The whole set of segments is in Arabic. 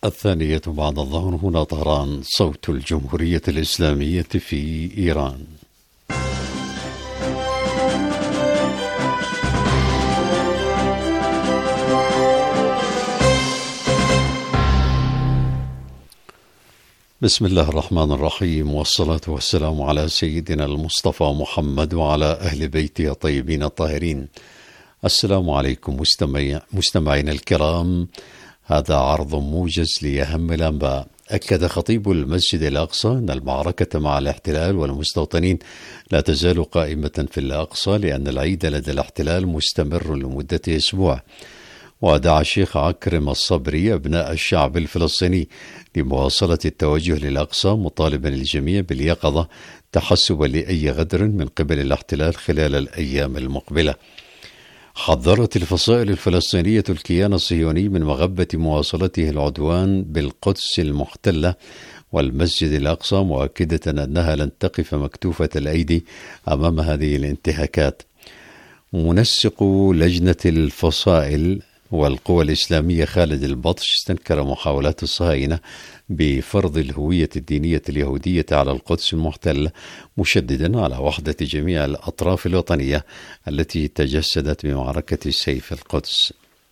الثانية بعد الظهر، هنا طهران، صوت الجمهورية الإسلامية في إيران. بسم الله الرحمن الرحيم، والصلاة والسلام على سيدنا المصطفى محمد وعلى أهل بيته الطيبين الطاهرين. السلام عليكم مستمعينا الكرام، هذا عرض موجز لأهم الأنباء. أكد خطيب المسجد الأقصى أن المعركة مع الاحتلال والمستوطنين لا تزال قائمة في الأقصى، لأن العيد لدى الاحتلال مستمر لمدة أسبوع. ودعا الشيخ عكرم الصبري أبناء الشعب الفلسطيني لمواصلة التوجه للأقصى، مطالبا الجميع باليقظة تحسبا لأي غدر من قبل الاحتلال خلال الأيام المقبلة. حذرت الفصائل الفلسطينية الكيان الصهيوني من مغبة مواصلته العدوان بالقدس المحتلة والمسجد الأقصى، مؤكدة أنها لن تقف مكتوفة الأيدي أمام هذه الانتهاكات. منسق لجنة الفصائل والقوى الإسلامية خالد البطش استنكر محاولات الصهاينة بفرض الهوية الدينية اليهودية على القدس المحتلة، مشددا على وحدة جميع الأطراف الوطنية التي تجسدت بمعركة سيف القدس.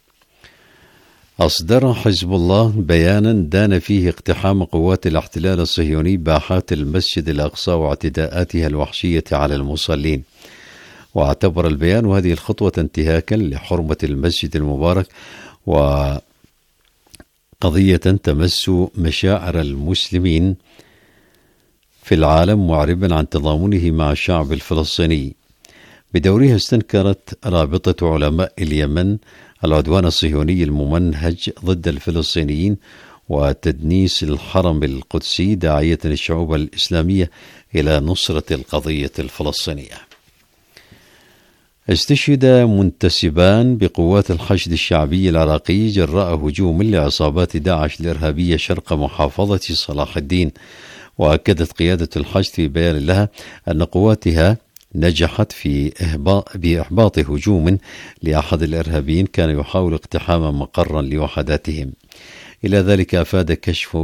أصدر حزب الله بيانا دان فيه اقتحام قوات الاحتلال الصهيوني باحات المسجد الأقصى واعتداءاتها الوحشية على المصلين. واعتبر البيان هذه الخطوة انتهاكا لحرمة المسجد المبارك وقضية تمس مشاعر المسلمين في العالم، معربا عن تضامنه مع الشعب الفلسطيني. بدورها استنكرت رابطة علماء اليمن العدوان الصهيوني الممنهج ضد الفلسطينيين وتدنيس الحرم القدسي، داعية الشعوب الإسلامية إلى نصرة القضية الفلسطينية. استشهد منتسبان بقوات الحشد الشعبي العراقي جراء هجوم لعصابات داعش الإرهابية شرق محافظة صلاح الدين. وأكدت قيادة الحشد في بيان لها أن قواتها نجحت بإحباط هجوم لأحد الإرهابيين كان يحاول اقتحام مقرا لوحداتهم. إلى ذلك أفاد كشف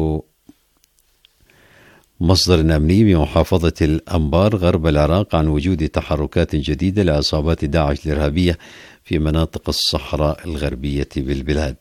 مصدر أمني بمحافظة الأنبار غرب العراق عن وجود تحركات جديدة لعصابات داعش الإرهابية في مناطق الصحراء الغربية بالبلاد.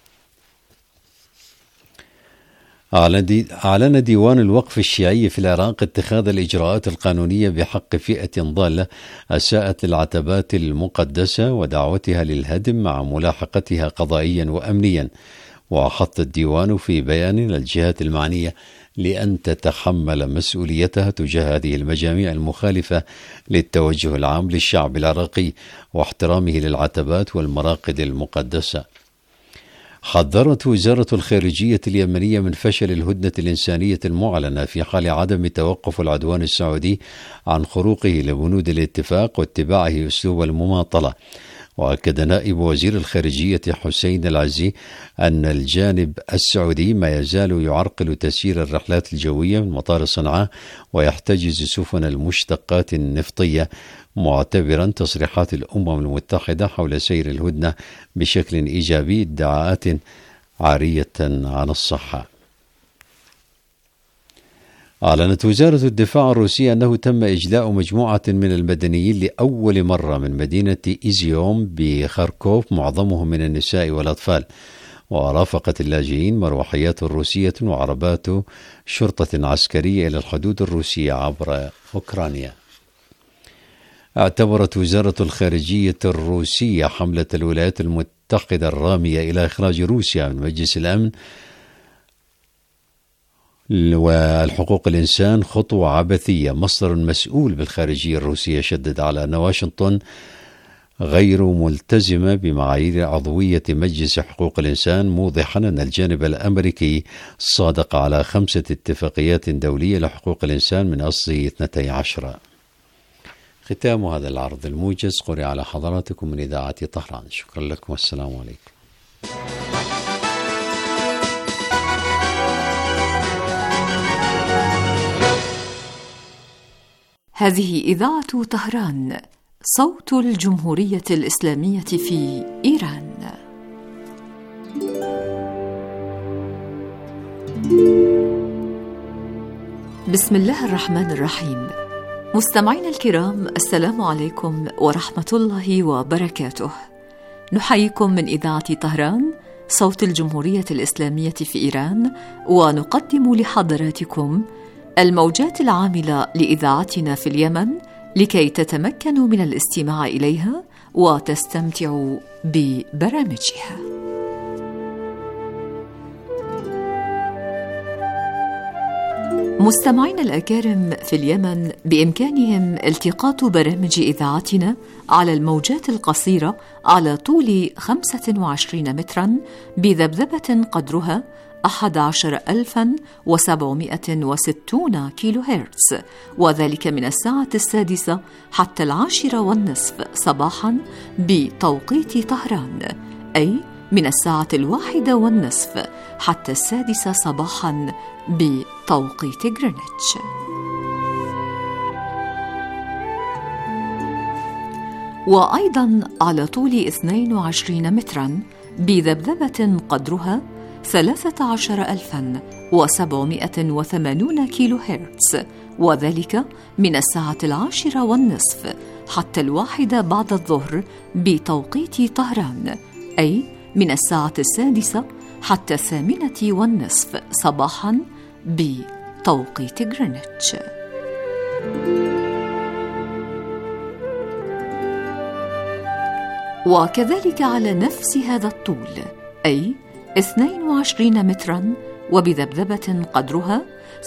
أعلن ديوان الوقف الشيعي في العراق اتخاذ الإجراءات القانونية بحق فئة ضالة أساءت للعتبات المقدسة ودعوتها للهدم مع ملاحقتها قضائيا وأمنيا. وحث الديوان في بيان الجهات المعنية لأن تتحمل مسؤوليتها تجاه هذه المجاميع المخالفة للتوجه العام للشعب العراقي واحترامه للعتبات والمراقد المقدسة. حذرت وزارة الخارجية اليمنية من فشل الهدنة الإنسانية المعلنة في حال عدم توقف العدوان السعودي عن خروقه لبنود الاتفاق واتباعه أسلوب المماطلة. وأكد نائب وزير الخارجية حسين العزي أن الجانب السعودي ما يزال يعرقل تسيير الرحلات الجوية من مطار صنعاء ويحتجز سفن المشتقات النفطية، معتبرا تصريحات الأمم المتحدة حول سير الهدنة بشكل إيجابي ادعاءات عارية عن الصحة. أعلنت وزارة الدفاع الروسية أنه تم إجلاء مجموعة من المدنيين لأول مرة من مدينة إيزيوم بخاركوف، معظمهم من النساء والأطفال. ورافقت اللاجئين مروحيات روسية وعربات شرطة عسكرية إلى الحدود الروسية عبر أوكرانيا. اعتبرت وزارة الخارجية الروسية حملة الولايات المتحدة الرامية إلى إخراج روسيا من مجلس الأمن والحقوق الإنسان خطوة عبثية. مصدر مسؤول بالخارجية الروسية شدد على أن واشنطن غير ملتزمة بمعايير عضوية مجلس حقوق الإنسان، موضحا أن الجانب الأمريكي صادق على 5 اتفاقيات دولية لحقوق الإنسان من أصل 12. ختام هذا العرض الموجز قرئ على حضراتكم من إذاعة طهران. شكرا لكم والسلام عليكم. هذه إذاعة طهران، صوت الجمهورية الإسلامية في إيران. بسم الله الرحمن الرحيم. مستمعينا الكرام، السلام عليكم ورحمة الله وبركاته. نحييكم من إذاعة طهران صوت الجمهورية الإسلامية في إيران، ونقدم لحضراتكم الموجات العاملة لإذاعتنا في اليمن لكي تتمكنوا من الاستماع إليها وتستمتعوا ببرامجها. مستمعينا الأكارم في اليمن بإمكانهم التقاط برامج إذاعتنا على الموجات القصيرة على طول 25 مترا بذبذبة قدرها 11760 كيلو هرتز، وذلك من الساعة 6 حتى 10:30 صباحا بتوقيت طهران، أي من الساعة 1:30 حتى 6 صباحا بتوقيت غرينتش. وأيضا على طول 22 مترا بذبذبة قدرها 13780 كيلو هرتز، وذلك من الساعة 10:30 حتى 1 بعد الظهر بتوقيت طهران، أي من الساعة 6 حتى 8:30 صباحا بتوقيت غرينتش. وكذلك على نفس هذا الطول، أي 22 مترا وبذبذبة قدرها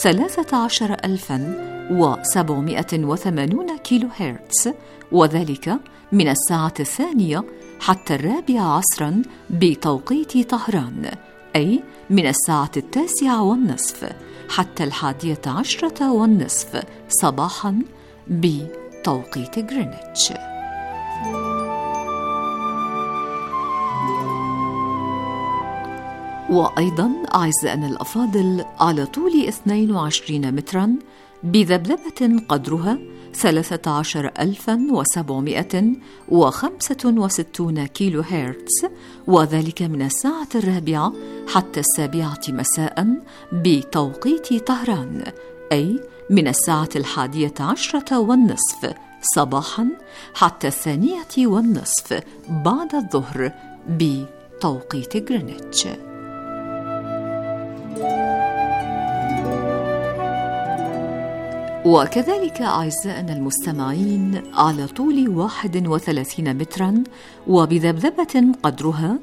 13780 كيلو هرتز، وذلك من الساعة 2 حتى 4 عصرا بتوقيت طهران، أي من الساعة 9:30 حتى 11:30 صباحا بتوقيت غرينتش. وأيضا أعزائنا الأفاضل على طول 22 مترا بذبذبة قدرها 13765 كيلو هرتز، وذلك من الساعة 4 حتى 7 مساء بتوقيت طهران، أي من الساعة 11:30 صباحا حتى 2:30 بعد الظهر بتوقيت غرينتش. وكذلك أعزائنا المستمعين على طول 31 مترا وبذبذبة قدرها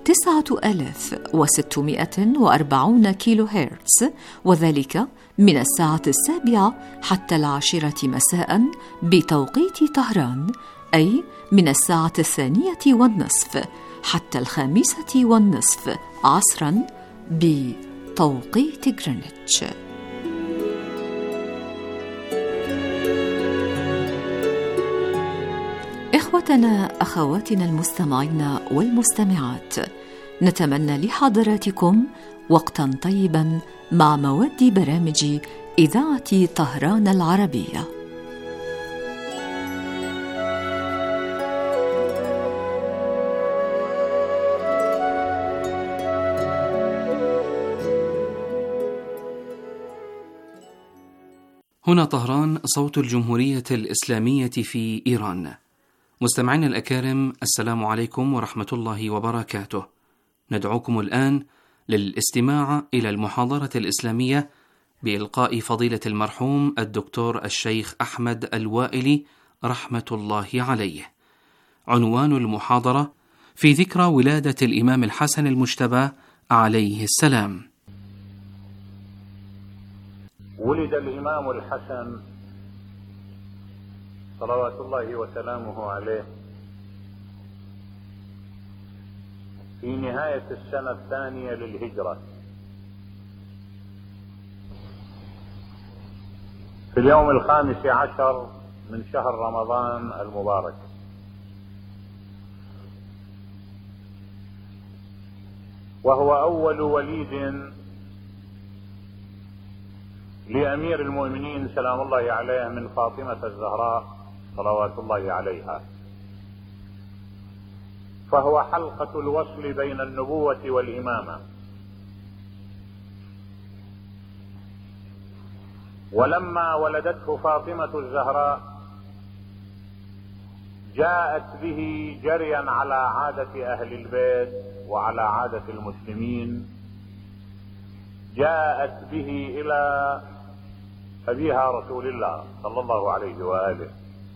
9640 كيلو هرتز، وذلك من الساعة 7 حتى 10 مساء بتوقيت طهران، أي من الساعة 2:30 حتى 5:30 عصرا بتوقيت غرينتش. إخوتنا أخواتنا المستمعين والمستمعات، نتمنى لحضراتكم وقتا طيبا مع مواد برامج إذاعة طهران العربية. هنا طهران صوت الجمهورية الإسلامية في إيران. مستمعينا الأكارم، السلام عليكم ورحمة الله وبركاته. ندعوكم الآن للاستماع إلى المحاضرة الإسلامية بإلقاء فضيلة المرحوم الدكتور الشيخ أحمد الوائلي رحمة الله عليه. عنوان المحاضرة: في ذكرى ولادة الإمام الحسن المجتبى عليه السلام. ولد الإمام الحسن صلوات الله وسلامه عليه في نهاية السنة 2 للهجرة، في اليوم 15 من شهر رمضان المبارك، وهو أول وليد لأمير المؤمنين سلام الله عليه من فاطمة الزهراء صلوات الله عليها، فهو حلقة الوصل بين النبوة والإمامة، ولما ولدته فاطمة الزهراء جاءت به جريا على عادة أهل البيت وعلى عادة المسلمين، جاءت به إلى أبيها رسول الله صلى الله عليه وآله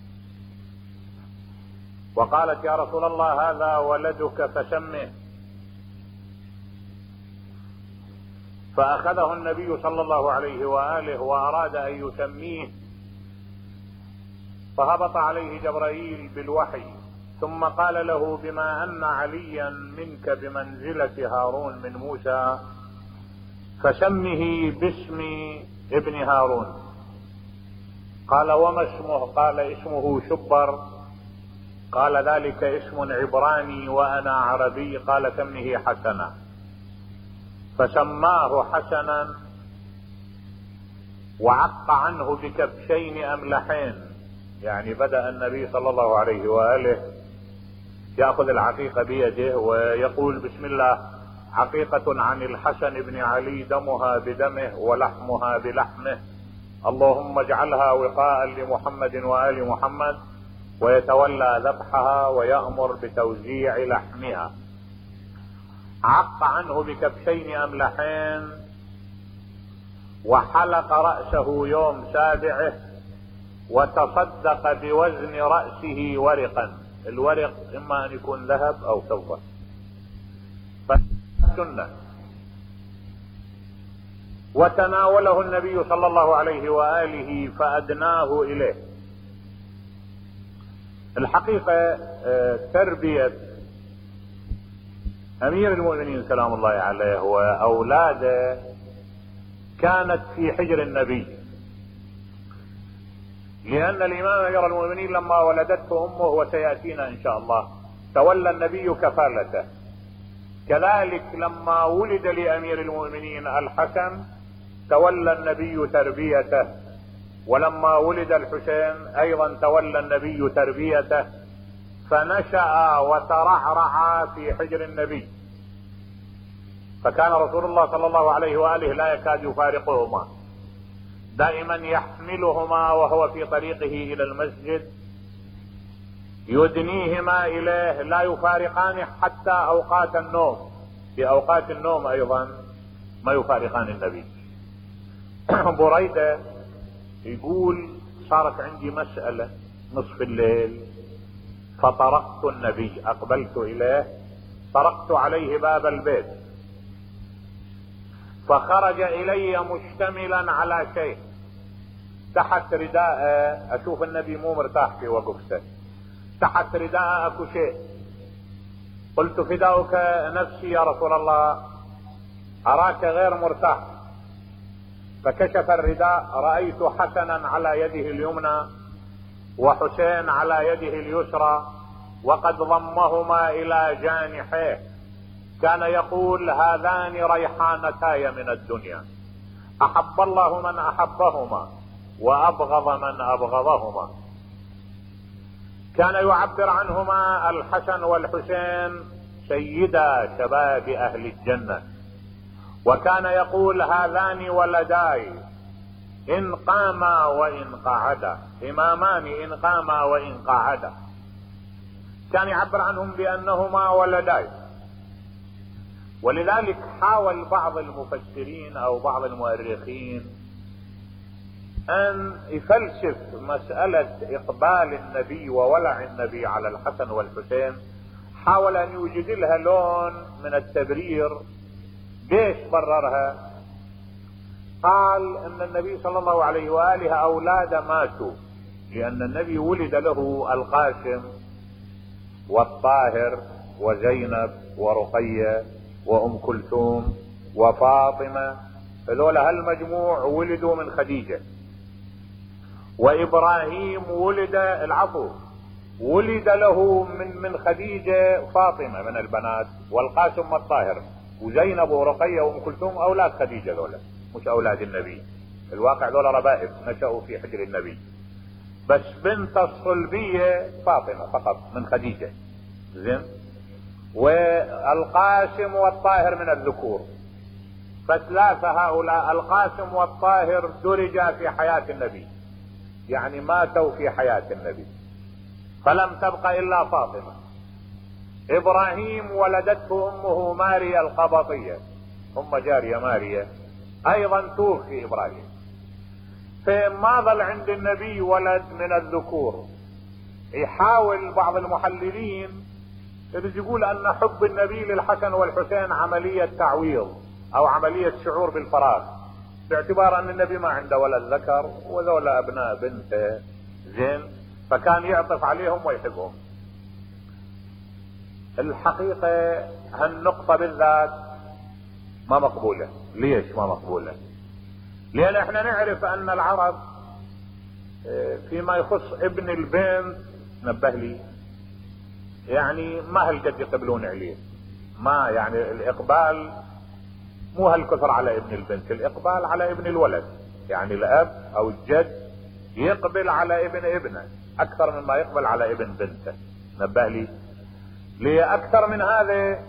وقالت: يا رسول الله هذا ولدك فسمه. فأخذه النبي صلى الله عليه وآله وأراد أن يسميه، فهبط عليه جبرائيل بالوحي ثم قال له: بما أن عليا منك بمنزلة هارون من موسى فسمه باسم ابن هارون. قال: وما اسمه؟ قال: اسمه شبر. قال: ذلك اسم عبراني وأنا عربي. قال: سمه حسنا. فسماه حسنا وعق عنه بكبشين أملحين. يعني بدأ النبي صلى الله عليه وآله يأخذ العقيقة بيده ويقول: بسم الله، عقيقة عن الحسن بن علي دمها بدمه ولحمها بلحمه، اللهم اجعلها وقاء لمحمد وآل محمد. ويتولى ذبحها ويأمر بتوزيع لحمها. عق عنه بكبشين أملحين وحلق رأسه يوم سابعه وتصدق بوزن رأسه ورقا. الورق إما أن يكون ذهب أو فضة، فالسنة. وتناوله النبي صلى الله عليه وآله فأدناه إليه. الحقيقة تربية أمير المؤمنين سلام الله عليه وأولاده كانت في حجر النبي، لأن الإمام أمير المؤمنين لما ولدته أمه وسيأتينا إن شاء الله تولى النبي كفالته. كذلك لما ولد لأمير المؤمنين الحسن تولى النبي تربيته، ولما ولد الحسين أيضا تولى النبي تربيته، فنشأ وترعرع في حجر النبي. فكان رسول الله صلى الله عليه وآله لا يكاد يفارقهما، دائما يحملهما وهو في طريقه إلى المسجد، يدنيهما إليه، لا يفارقانه حتى أوقات النوم. في أوقات النوم أيضا ما يفارقان النبي. بريدة يقول: صارت عندي مسألة نصف الليل فطرقت النبي، أقبلت إليه، طرقت عليه باب البيت فخرج إلي مشتملا على شيء تحت رداءه. أشوف النبي مو مرتاح في وقفته، تحت رداءه أكو شيء. قلت: فداؤك نفسي يا رسول الله، أراك غير مرتاح. فكشف الرداء، رأيت حسنا على يده اليمنى وحسين على يده اليسرى وقد ضمهما إلى جانحيه. كان يقول: هذان ريحانتاي من الدنيا، أحب الله من أحبهما وأبغض من أبغضهما. كان يعبر عنهما الحسن والحسين سيدا شباب أهل الجنة، وكان يقول: هذان ولداي إن قاما وإن قعدا، إمامان إن قاما وإن قعدا. كان يعبر عنهم بأنهما ولداي. ولذلك حاول بعض المفسرين أو بعض المؤرخين أن يفلسف مسألة إقبال النبي وولع النبي على الحسن والحسين، حاول أن يوجد لها لون من التبرير. ليش بررها؟ قال ان النبي صلى الله عليه وآله أولاده ماتوا، لأن النبي ولد له القاسم والطاهر وزينب ورقية وأم كلثوم وفاطمة، هذولا هالمجموع ولدوا من خديجة. وإبراهيم ولد له من خديجة فاطمة من البنات، والقاسم والطاهر، وزينب ورقية وأم كلثوم أولاد خديجة، ذولا مش أولاد النبي. الواقع ذولا ربائب نشأوا في حجر النبي، بس بنت الصلبية فاطمة فقط من خديجة. زين. والقاسم والطاهر من الذكور. فثلاثة هؤلاء القاسم والطاهر درجا في حياة النبي، يعني ماتوا في حياة النبي، فلم تبق إلا فاطمة. إبراهيم ولدته أمه ماريا القبطية، أم جارية ماريا، أيضا توفي إبراهيم. فما ظل عند النبي ولد من الذكور. يحاول بعض المحللين يقول أن حب النبي للحسن والحسين عملية تعويض أو عملية شعور بالفراغ، باعتبار أن النبي ما عنده ولد ذكر وذولا أبناء بنته، زين، فكان يعطف عليهم ويحبهم. الحقيقة هالنقطة بالذات ما مقبولة. ليش ما مقبولة؟ لأن احنا نعرف أن العرب فيما يخص ابن البنت، نبه لي، يعني ما هالقد يقبلون عليه، ما يعني الإقبال مو هالكثر على ابن البنت، الإقبال على ابن الولد، يعني الأب أو الجد يقبل على ابن ابنه أكثر مما يقبل على ابن بنته، نبه لي. لأكثر من هذا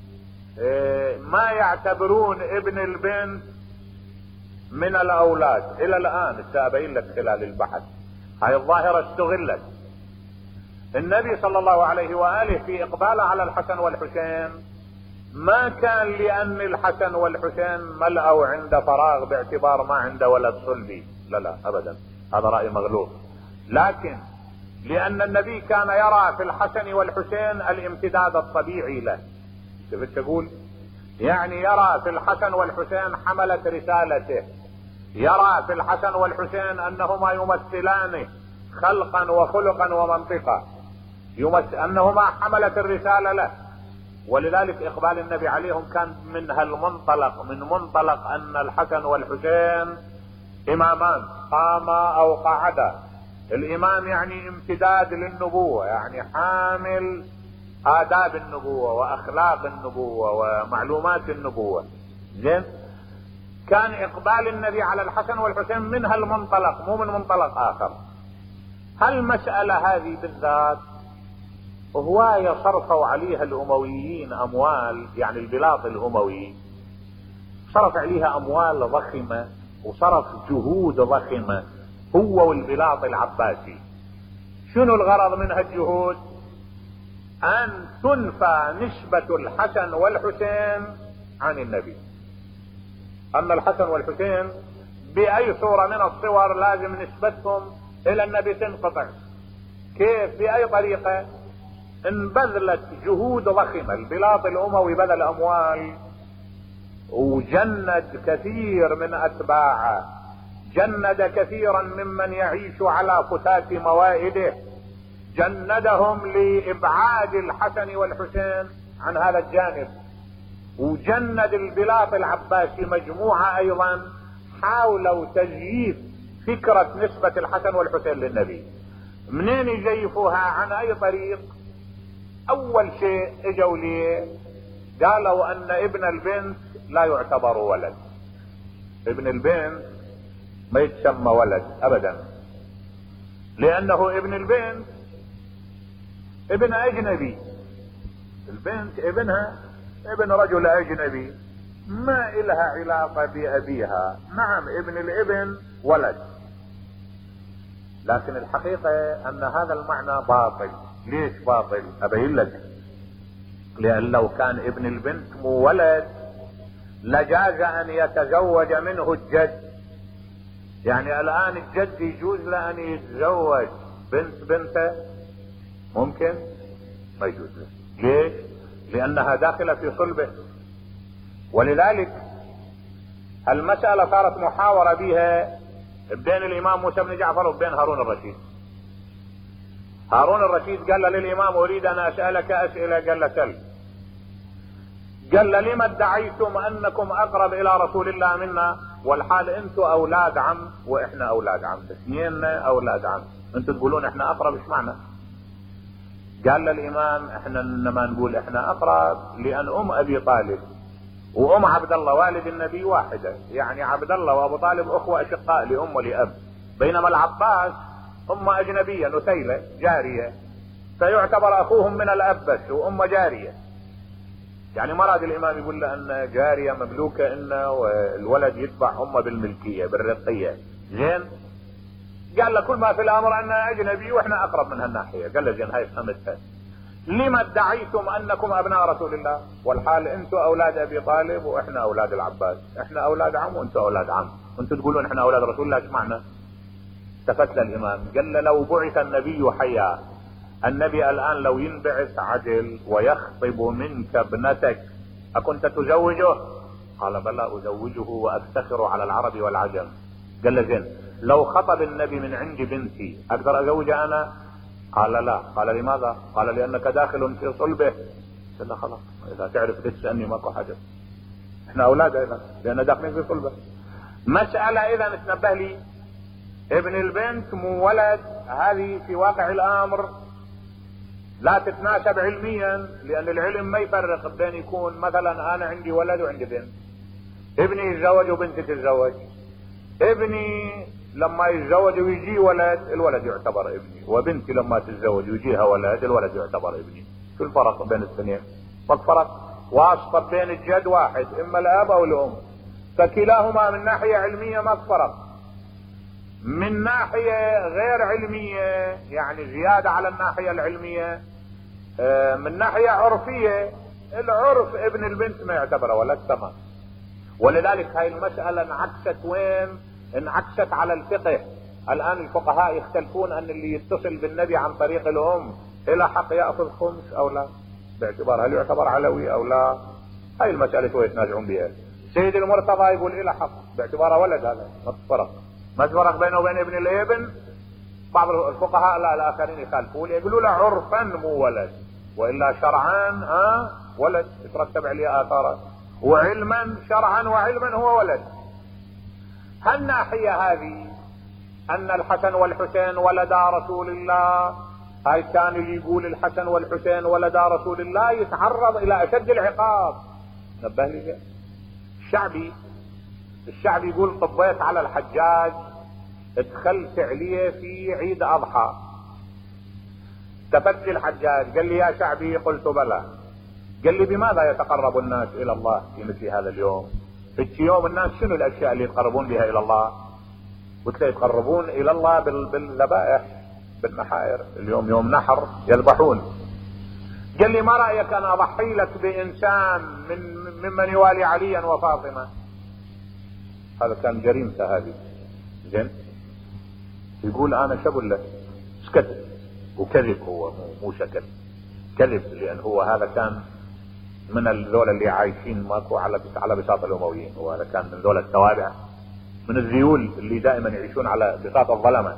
ما يعتبرون ابن البنت من الأولاد إلى الآن. سأبين لك خلال البحث هاي الظاهرة استغلت. النبي صلى الله عليه وآله في إقباله على الحسن والحسين ما كان لأن الحسن والحسين ملأوا عند فراغ باعتبار ما عنده ولد صلبي، لا أبدا، هذا رأي مغلوط، لكن لأن النبي كان يرى في الحسن والحسين الامتداد الطبيعي له. كيف تقول؟ يعني يرى في الحسن والحسين حملة رسالته، يرى في الحسن والحسين أنهما يمثلانه خلقا وخلقا ومنطقا، أنهما حملة الرسالة له. ولذلك إقبال النبي عليهم كان من هالمنطلق، من منطلق أن الحسن والحسين إمامان قاما أو قعدا. الإمام يعني امتداد للنبوة، يعني حامل آداب النبوة وأخلاق النبوة ومعلومات النبوة، زين. كان إقبال النبي على الحسن والحسين من هالمنطلق، مو من منطلق آخر. هالمسألة هذه بالذات هواية صرفوا عليها الأمويين أموال، يعني البلاط الأموي صرف عليها أموال ضخمة وصرف جهود ضخمة هو والبلاط العباسي. شنو الغرض من هالجهود؟ أن تنفى نسبة الحسن والحسين عن النبي، أن الحسن والحسين بأي صورة من الصور لازم نسبتهم إلى النبي تنقطع. كيف؟ بأي طريقة؟ إن بذلت جهود ضخمة، البلاط الأموي بذل أموال وجند كثير من أتباعه، جند كثيرا ممن يعيش على فتات موائده، جندهم لإبعاد الحسن والحسين عن هذا الجانب، وجند البلاط العباسي مجموعة أيضا حاولوا تزييف فكرة نسبة الحسن والحسين للنبي. منين يزيفوها؟ عن أي طريق؟ أول شيء اجوا ليه قالوا أن ابن البنت لا يعتبر ولد، ابن البنت ما يتسمى ولد أبدا، لأنه ابن البنت ابن أجنبي، البنت ابنها ابن رجل أجنبي ما إلها علاقة بأبيها. نعم ابن الابن ولد، لكن الحقيقة أن هذا المعنى باطل. ليش باطل؟ أبين لك. لأن لو كان ابن البنت مو ولد لجاز أن يتزوج منه الجد، يعني الآن الجد يجوز له أن يتزوج بنت بنته؟ ممكن؟ ما يجوز له. ليش؟ لأنها داخلة في صلبه. ولذلك المسألة صارت محاورة بها بين الإمام موسى بن جعفر وبين هارون الرشيد. هارون الرشيد قال للإمام أريد أن أسألك أسئلة، قال له سل. قال له لما ادعيتم أنكم أقرب إلى رسول الله منا والحال أنتم أولاد عم وإحنا أولاد عم، اثنيننا أولاد عم، أنتم تقولون إحنا أقرب، إيش معنى؟ قال للإمام إحنا إنما نقول إحنا أقرب لأن أم أبي طالب وأم عبد الله والد النبي واحدة، يعني عبد الله وأبو طالب أخوة أشقاء لأم ولأب، بينما العباس أم أجنبية نسيلة جارية، فيعتبر أخوهم من الأب بس وأم جارية. يعني مراد الامام يقول له ان جارية مملوكة انه والولد يتبع امه بالملكية بالرقية. زين قال له كل ما في الامر انه اجنبي واحنا اقرب من هالناحية. قال له زين هاي فهمتها. لما ادعيتم انكم ابناء رسول الله والحال انتم اولاد ابي طالب واحنا اولاد العباس. احنا اولاد عم وانتم اولاد عم، وانتم تقولون احنا اولاد رسول الله. ايش معنى؟ التفت الامام قال له لو بعث النبي حيا، النبي الان لو ينبعث عدل ويخطب منك ابنتك اكنت تزوجه؟ قال بلى ازوجه وافتخر على العرب والعجم. قال له زين لو خطب النبي من عندي بنتي اقدر ازوجها انا؟ قال لا. قال لماذا؟ قال لانك داخل في صلبه. قال له خلاص اذا تعرف تسالني ماكو حاجه، احنا اولاد ايضا لان داخلين في صلبه. مساله اذا تنبه لي ابن البنت مو ولد، هذه في واقع الامر لا تتناسب علميا، لان العلم ما يفرق بين يكون مثلا انا عندي ولد وعندي بنت، ابني يتزوج وبنتي تتزوج. ابني لما يتزوج ويجي ولد الولد يعتبر ابني، وبنتي لما تتزوج ويجيها ولد الولد يعتبر ابني. شو الفرق بين الاثنين؟ فرق واسطة بين الجد واحد، اما الاب او الام، فكلاهما من ناحية علمية ما فرق. من ناحية غير علمية يعني زيادة على الناحية العلمية، من ناحية عرفية العرف ابن البنت ما يعتبر ولد تمام. ولذلك هاي المسألة انعكست وين؟ انعكست على الفقه. الان الفقهاء يختلفون ان اللي يتصل بالنبي عن طريق الام الى حق يأخذ خمس او لا، باعتبار هل يعتبر علوي او لا. هاي المسألة شوية يتنازعون بها. سيد المرتضى يقول الى حق باعتباره ولد، هذا ما فرق بينه وبين ابن الابن. بعض الفقهاء لا الاخرين يخالفون يقولوا له عرفا مو ولد، والا شرعا ولد يترتب عليه اثاره، وعلما شرعا وعلما هو ولد. هالناحية هذه ان الحسن والحسين ولدا رسول الله، هاي كان اللي يقول الحسن والحسين ولدا رسول الله يتعرض الى اشد العقاب. نبه لي الشعبي يقول طبيت على الحجاج ادخلت عليه في عيد اضحى، تفت الحجاج قال لي يا شعبي، قلت بلى. قال لي بماذا يتقرب الناس الى الله في مثل هذا اليوم؟ في يوم الناس شنو الاشياء اللي يتقربون بها الى الله؟ قلت له يتقربون الى الله بالذبائح بالنحائر. اليوم يوم نحر يذبحون. قال لي ما رايك انا اضحي لك بانسان ممن يوالي عليا وفاطمه؟ هذا كان جريمته هذه. زين يقول انا شبل لك، سكت وكذب. هو مو شكل كذب، لان هو هذا كان من الذول اللي عايشين ماكو على بساط الامويين، وهذا كان من ذول التوابع، من الذيول اللي دائما يعيشون على بساط الظلمه.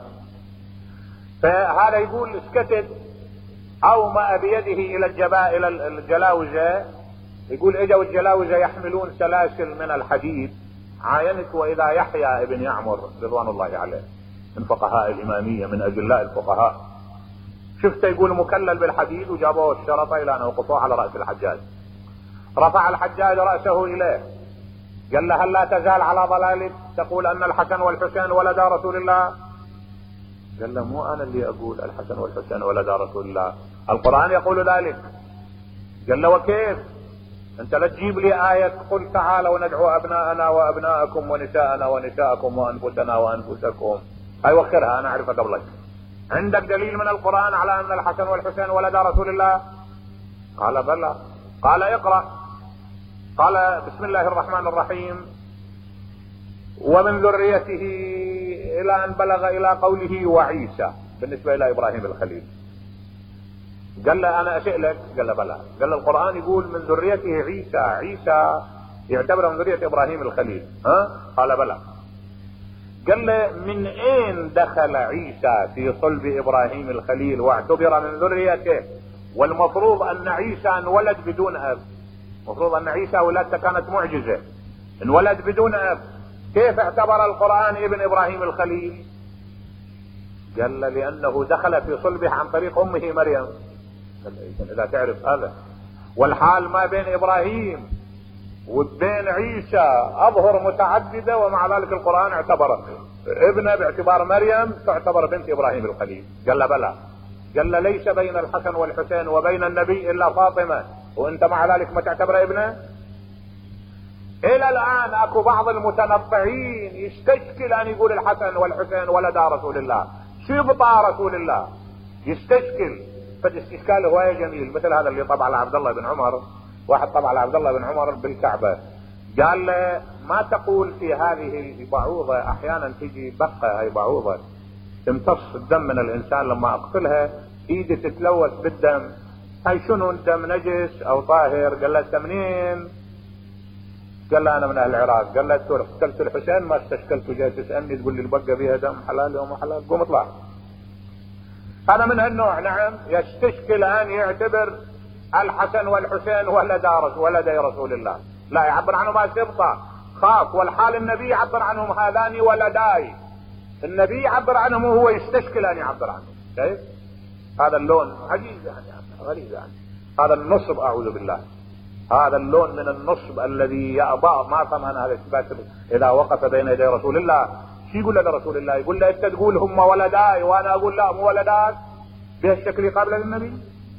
فهذا يقول سكتت، اومأ بيده الى الجلاوزه. يقول اجوا الجلاوزه يحملون سلاسل من الحديد. عاينت واذا يحيى ابن يعمر رضوان الله عليه من فقهاء الاماميه من اجلاء الفقهاء، شفته يقول مكلل بالحديد، وجابوه الشرطه الى ان وقفوه على راس الحجاج. رفع الحجاج راسه اليه قال له هل لا تزال على ضلالك تقول ان الحسن والحسين ولدا رسول الله؟ قال له مو انا اللي اقول الحسن والحسين ولدا رسول الله، القرآن يقول ذلك. قال له وكيف؟ انت لا تجيب لي آية قل تعالوا ندعو ابناءنا وابناءكم ونساءنا ونساءكم وانفسنا وانفسكم، هاي وخرها انا اعرفها قبلك. عندك دليل من القرآن على ان الحسن والحسين ولدا رسول الله؟ قال بلى. قال اقرأ. قال بسم الله الرحمن الرحيم ومن ذريته الى ان بلغ الى قوله وعيسى بالنسبة الى ابراهيم الخليل. قال له انا اسئلك؟ قال له بلى. قال له القرآن يقول من ذريته عيسى، عيسى يعتبر من ذرية ابراهيم الخليل، قال بلى. قال له من اين دخل عيسى في صلب ابراهيم الخليل واعتبر من ذريته؟ والمفروض ان عيسى انولد بدون اب، المفروض ان عيسى ولادته كانت معجزة، انولد بدون اب، كيف اعتبر القرآن ابن ابراهيم الخليل؟ قال له لانه دخل في صلبه عن طريق امه مريم. اذا تعرف هذا والحال ما بين ابراهيم وبين عيسى اظهر متعددة، ومع ذلك القرآن اعتبر ابنه باعتبار مريم تعتبر بنت ابراهيم الخليل. قال له بلى. قال له ليس بين الحسن والحسين وبين النبي الا فاطمة، وانت مع ذلك ما تعتبره ابنه. الى الان اكو بعض المتنطعين يستشكل ان يقول الحسن والحسين ولدا رسول الله، شبطا رسول الله، يستشكل. فالاستشكال هواية جميل، مثل هذا اللي طبع على عبد الله بن عمر. واحد طبع على عبد الله بن عمر بالكعبة، قال له ما تقول في هذه البعوضة، احيانا تيجي بقة، هاي بعوضة تمتص الدم من الانسان، لما اقتلها ايدي تتلوث بالدم، هاي شنو الدم، نجس او طاهر؟ قال له انت منين؟ قال له انا من اهل العراق. قال له قتلت الحسين ما استشكلت، جاي تسالني تقول لي البقة بيها دم، حلال وما حلال؟ قوم اطلع. هذا من هالنوع. نعم، يستشكل ان يعتبر الحسن والحسين ولدي رسول الله، لا يعبر عنهما سبطة، خاف. والحال النبي يعبر عنهم هذان ولداي، النبي يعبر عنهم وهو يستشكل ان يعبر عنهم. كيف؟ هذا اللون عجيب يعني، غريب يعني. هذا النصب، اعوذ بالله، هذا اللون من النصب الذي يأبى. ما فهم انا هذا الثبات. اذا وقف بين يدي رسول الله شو يقول له رسول الله؟ يقول له انت تقول هم ولداي وانا اقول لا مو ولدات، بهالشكل قابله للنبي؟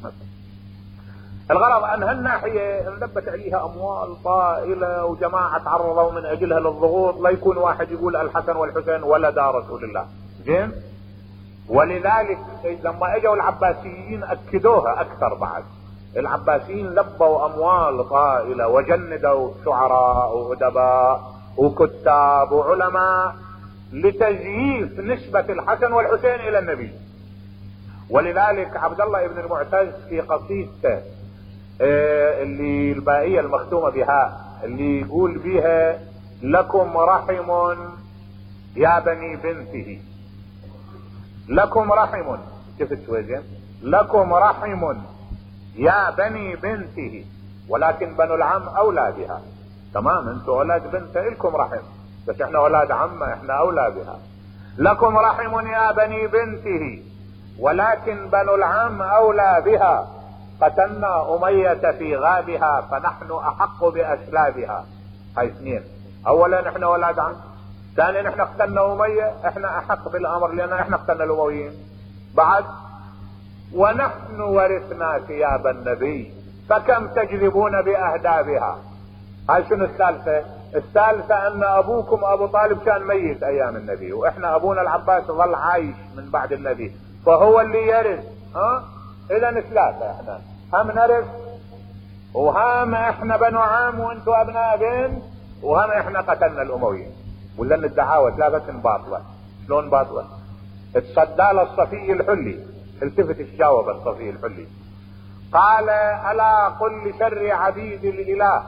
الغرض ان هالناحيه انلبت عليها اموال طائله، وجماعه تعرضوا من اجلها للضغوط، لا يكون واحد يقول الحسن والحسين ولدا رسول الله. زين؟ ولذلك لما اجوا العباسيين اكدوها اكثر بعد. العباسيين لبوا اموال طائله وجندوا شعراء وادباء وكتاب وعلماء لتزييف نسبة الحسن والحسين الى النبي. ولذلك عبد الله بن المعتز في قصيدته اللي البائية المختومة بها، اللي يقول بها لكم رحم يا بني بنته، لكم رحم، شفت وزن، لكم رحم يا بني بنته، ولكن بنو العم اولى بها. تمام، انتم اولاد بنت لكم رحم، بس احنا اولاد عمه، احنا اولى بها. لكم رحم يا بني بنته ولكن بنو العم اولى بها، قتلنا امية في غابها فنحن احق باسلابها. هاي اثنين، اولا احنا اولاد عم، ثانيا احنا قتلنا امية، احنا احق بالامر لان احنا قتلنا الامويين. بعد ونحن ورثنا ثياب النبي فكم تجذبون باهدابها. هاي شنو الثالثة؟ الثالثة ان ابوكم ابو طالب كان ميت ايام النبي، واحنا ابونا العباس ظل عايش من بعد النبي، فهو اللي يرث. اذا ثلاثة، احنا هم نرث، وهم احنا بنو عام وانتم ابناء بنت، وهم احنا قتلنا الامويين. ولا الدعاوى ثلاثة باطلة. شلون باطلة؟ تصدى للصفي الحلي، التفت الشاوب الصفي الحلي، قال الا قل لشر عبيد الاله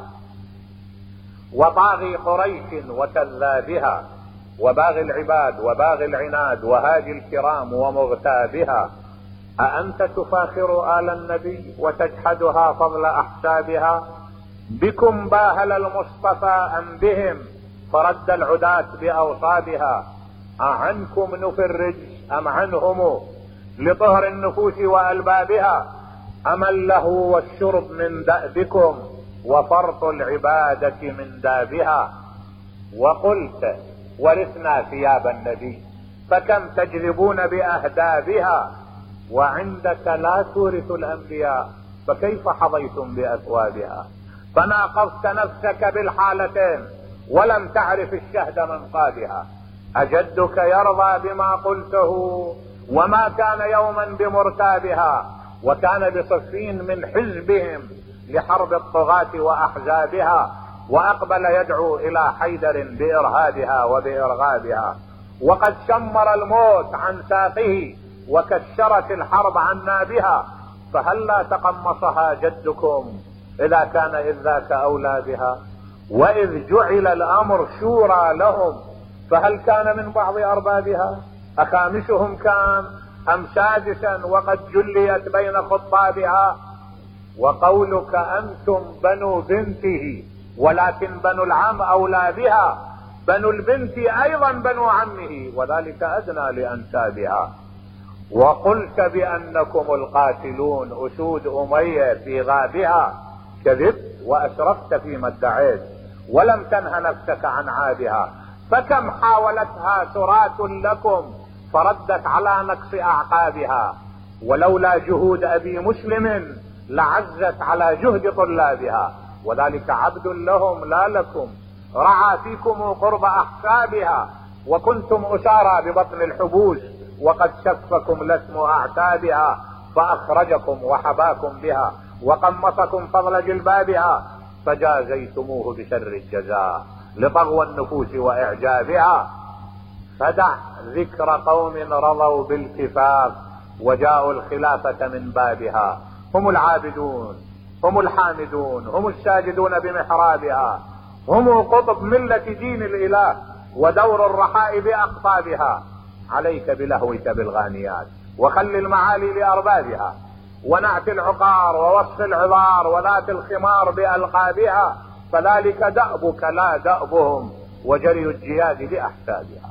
وطاغي قريش وكذابها وباغي العباد وباغي العناد وهاجي الكرام ومغتابها، أأنت تفاخر آل النبي وتجحدها فضل أحسابها؟ بكم باهل المصطفى أم بهم فرد العداة بأوصابها؟ أعنكم نفي الرجس أم عنهم لطهر النفوس وألبابها؟ أم اللهو والشرب من دأبكم وفرط العبادة من دابها؟ وقلت ورثنا ثياب النبي فكم تجذبون بأهدابها، وعندك لا تورث الأنبياء فكيف حظيتم بأثوابها؟ فناقضت نفسك بالحالتين ولم تعرف الشهد من قادها. أجدك يرضى بما قلته وما كان يوما بمرتابها، وكان بصفين من حزبهم لحرب الطغاة وأحزابها، وأقبل يدعو إلى حيدر بإرهابها وبإرغابها، وقد شمر الموت عن ساقه وكشرت الحرب عن نابها، فهلا تقمصها جدكم إذا كان إذ ذاك أولى بها؟ وإذ جعل الأمر شورى لهم فهل كان من بعض أربابها؟ أخامسهم كان أم سادسا وقد جليت بين خطابها؟ وقولك أنتم بنو بنته ولكن بنو العم أولى بها، بنو البنت أيضا بنو عمه وذلك أدنى لأنسابها. وقلت بأنكم القاتلون أسود أمية في غابها، كذبت وأسرفت فيما ادعيت ولم تنه نفسك عن عادها، فكم حاولتها تراث لكم فردت على نقص أعقابها، ولولا جهود أبي مسلم لعزت على جهد طلابها، وذلك عبد لهم لا لكم، رعى فيكم قرب أحسابها، وكنتم أسارى ببطن الحبوس، وقد شفكم لسم أعتابها، فأخرجكم وحباكم بها، وقمصكم فضل جلبابها، فجازيتموه بشر الجزاء لطغوى النفوس وإعجابها. فدع ذكر قوم رضوا بالكفاف وجاءوا الخلافة من بابها، هم العابدون، هم الحامدون، هم الساجدون بمحرابها، هم قطب ملة دين الإله ودور الرحاء بأقطابها. عليك بلهوك بالغانيات، وخل المعالي لأربابها، ونعت العقار ووصف العذار وذات الخمار بألقابها، فذلك دأبك لا دأبهم، وجري الجياد بأحسابها.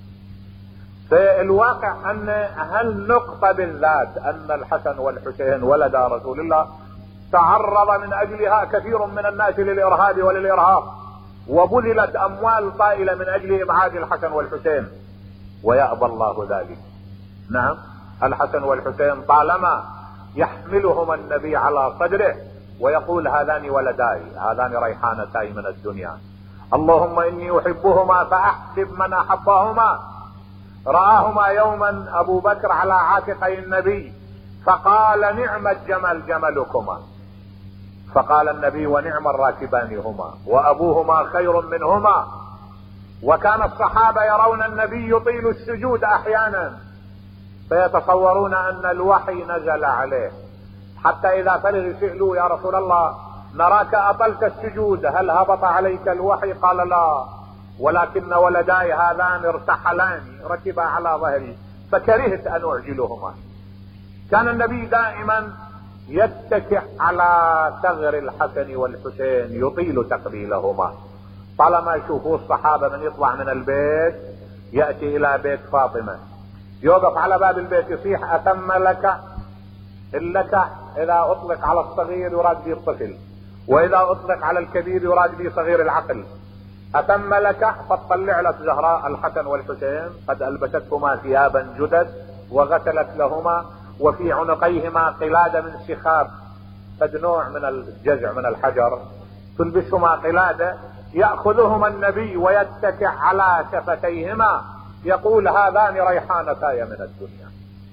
في الواقع أن هالنقطة بالذات، أن الحسن والحسين ولدا رسول الله، تعرض من أجلها كثير من الناس للإرهاب وللإرهاب، وبذلت أموال طائلة من أجل إبعاد الحسن والحسين، ويأبى الله ذلك. نعم، الحسن والحسين طالما يحملهما النبي على صدره ويقول هذان ولداي، هذان ريحانتاي من الدنيا، اللهم إني أحبهما فأحسب من أحبهما. رآهما يوما أبو بكر على عاتقي النبي فقال نعم الجمل جملكما، فقال النبي ونعم الراكبان هما، وأبوهما خير منهما. وكان الصحابة يرون النبي يطيل السجود أحيانا، فيتصورون أن الوحي نزل عليه، حتى إذا فرغ سئلوا يا رسول الله نراك أطلت السجود، هل هبط عليك الوحي؟ قال لا، ولكن ولداي هذان ارتحلان ركبا على ظهري فكرهت أن أعجلهما. كان النبي دائما يتكئ على ثغر الحسن والحسين يطيل تقبيلهما. طالما يشوفوا الصحابة من يطلع من البيت يأتي إلى بيت فاطمة، يوقف على باب البيت يصيح أتم لك. اللك إذا أطلق على الصغير يراد به الطفل، وإذا أطلق على الكبير يراد به صغير العقل. أتم لك، فتطلع لك زهراء الحسن والحسين قد ألبستهما ثيابا جدد وغسلت لهما، وفي عنقيهما قلادة من سخاب، قد نوع من الجزع من الحجر، تلبسهما قلادة، يأخذهما النبي ويتكئ على شفتيهما يقول هذان ريحانتاي من الدنيا.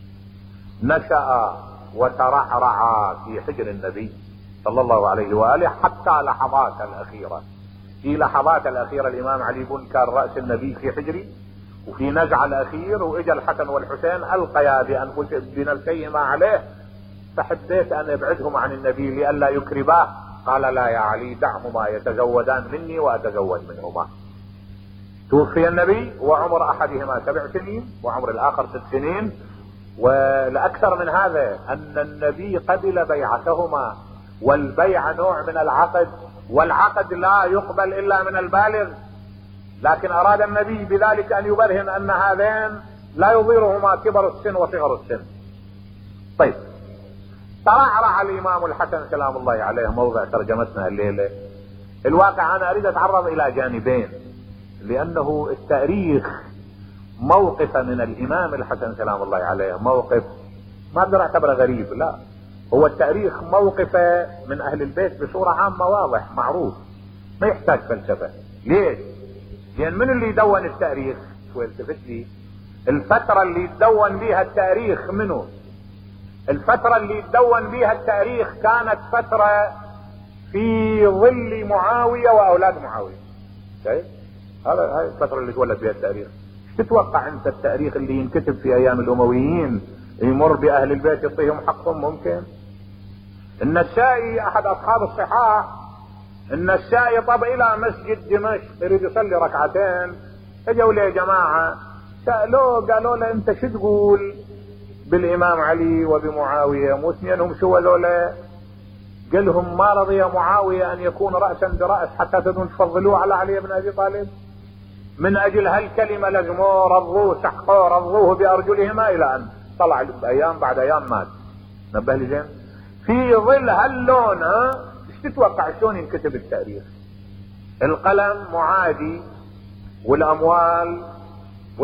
نشأ وترعرع في حجر النبي صلى الله عليه وآله حتى لحظات الأخيرة. في لحظات الأخيرة الإمام علي كان رأس النبي في حجري، وفي نزع الأخير وإجا الحسن والحسين ألقيا بنفسيهما عليه، فحبيت أن أبعدهم عن النبي لئلا يكرباه. قال لا يا علي دعهما يتزودان مني وأتزود منهما. توفي النبي وعمر أحدهما 7 سنين وعمر الآخر 6 سنين. ولأكثر من هذا أن النبي قبل بيعتهما، والبيع نوع من العقد، والعقد لا يقبل إلا من البالغ، لكن أراد النبي بذلك أن يبرهن أن هذين لا يضيرهما كبر السن وصغر السن. طيب، ترعرع الإمام الحسن سلام الله عليه، موضع ترجمتنا الليلة. الواقع أنا أريد أتعرض إلى جانبين، لأنه التاريخ موقف من الإمام الحسن سلام الله عليه موقف ما أقدر أعتبره غريب، لا، هو التاريخ موقف من أهل البيت بصورة عامة واضح معروف، ما يحتاج فلسفة. ليش؟ لأن من اللي يدون التاريخ؟ شو التفت لي الفترة اللي يدون بها التاريخ منه؟ الفترة اللي يدون بها التاريخ كانت فترة في ظل معاوية وأولاد معاوية. شايف؟ هاي الفترة اللي تولد بها التاريخ. تتوقع انت التاريخ اللي ينكتب في ايام الامويين يمر باهل البيت يعطيهم حقهم؟ ممكن. النسائي احد اصحاب الصحاح، النسائي طب الى مسجد دمشق يريد يصلي ركعتين، اجوا له يا جماعة سألوه قالوا له انت شو تقول بالامام علي وبمعاوية؟ مو اثنينهم شو هذولا؟ قال لهم ما رضي معاوية ان يكون رأسا برأس حتى تدون تفضلوه على علي بن ابي طالب. من اجل هالكلمة لزموه رضوه سحقوه رضوه بارجلهما الى ان طلع ايام بعد ايام مات. نبه لي زين؟ في ظل هاللون ايش تتوقع شلون ينكتب التاريخ؟ القلم معادي، والاموال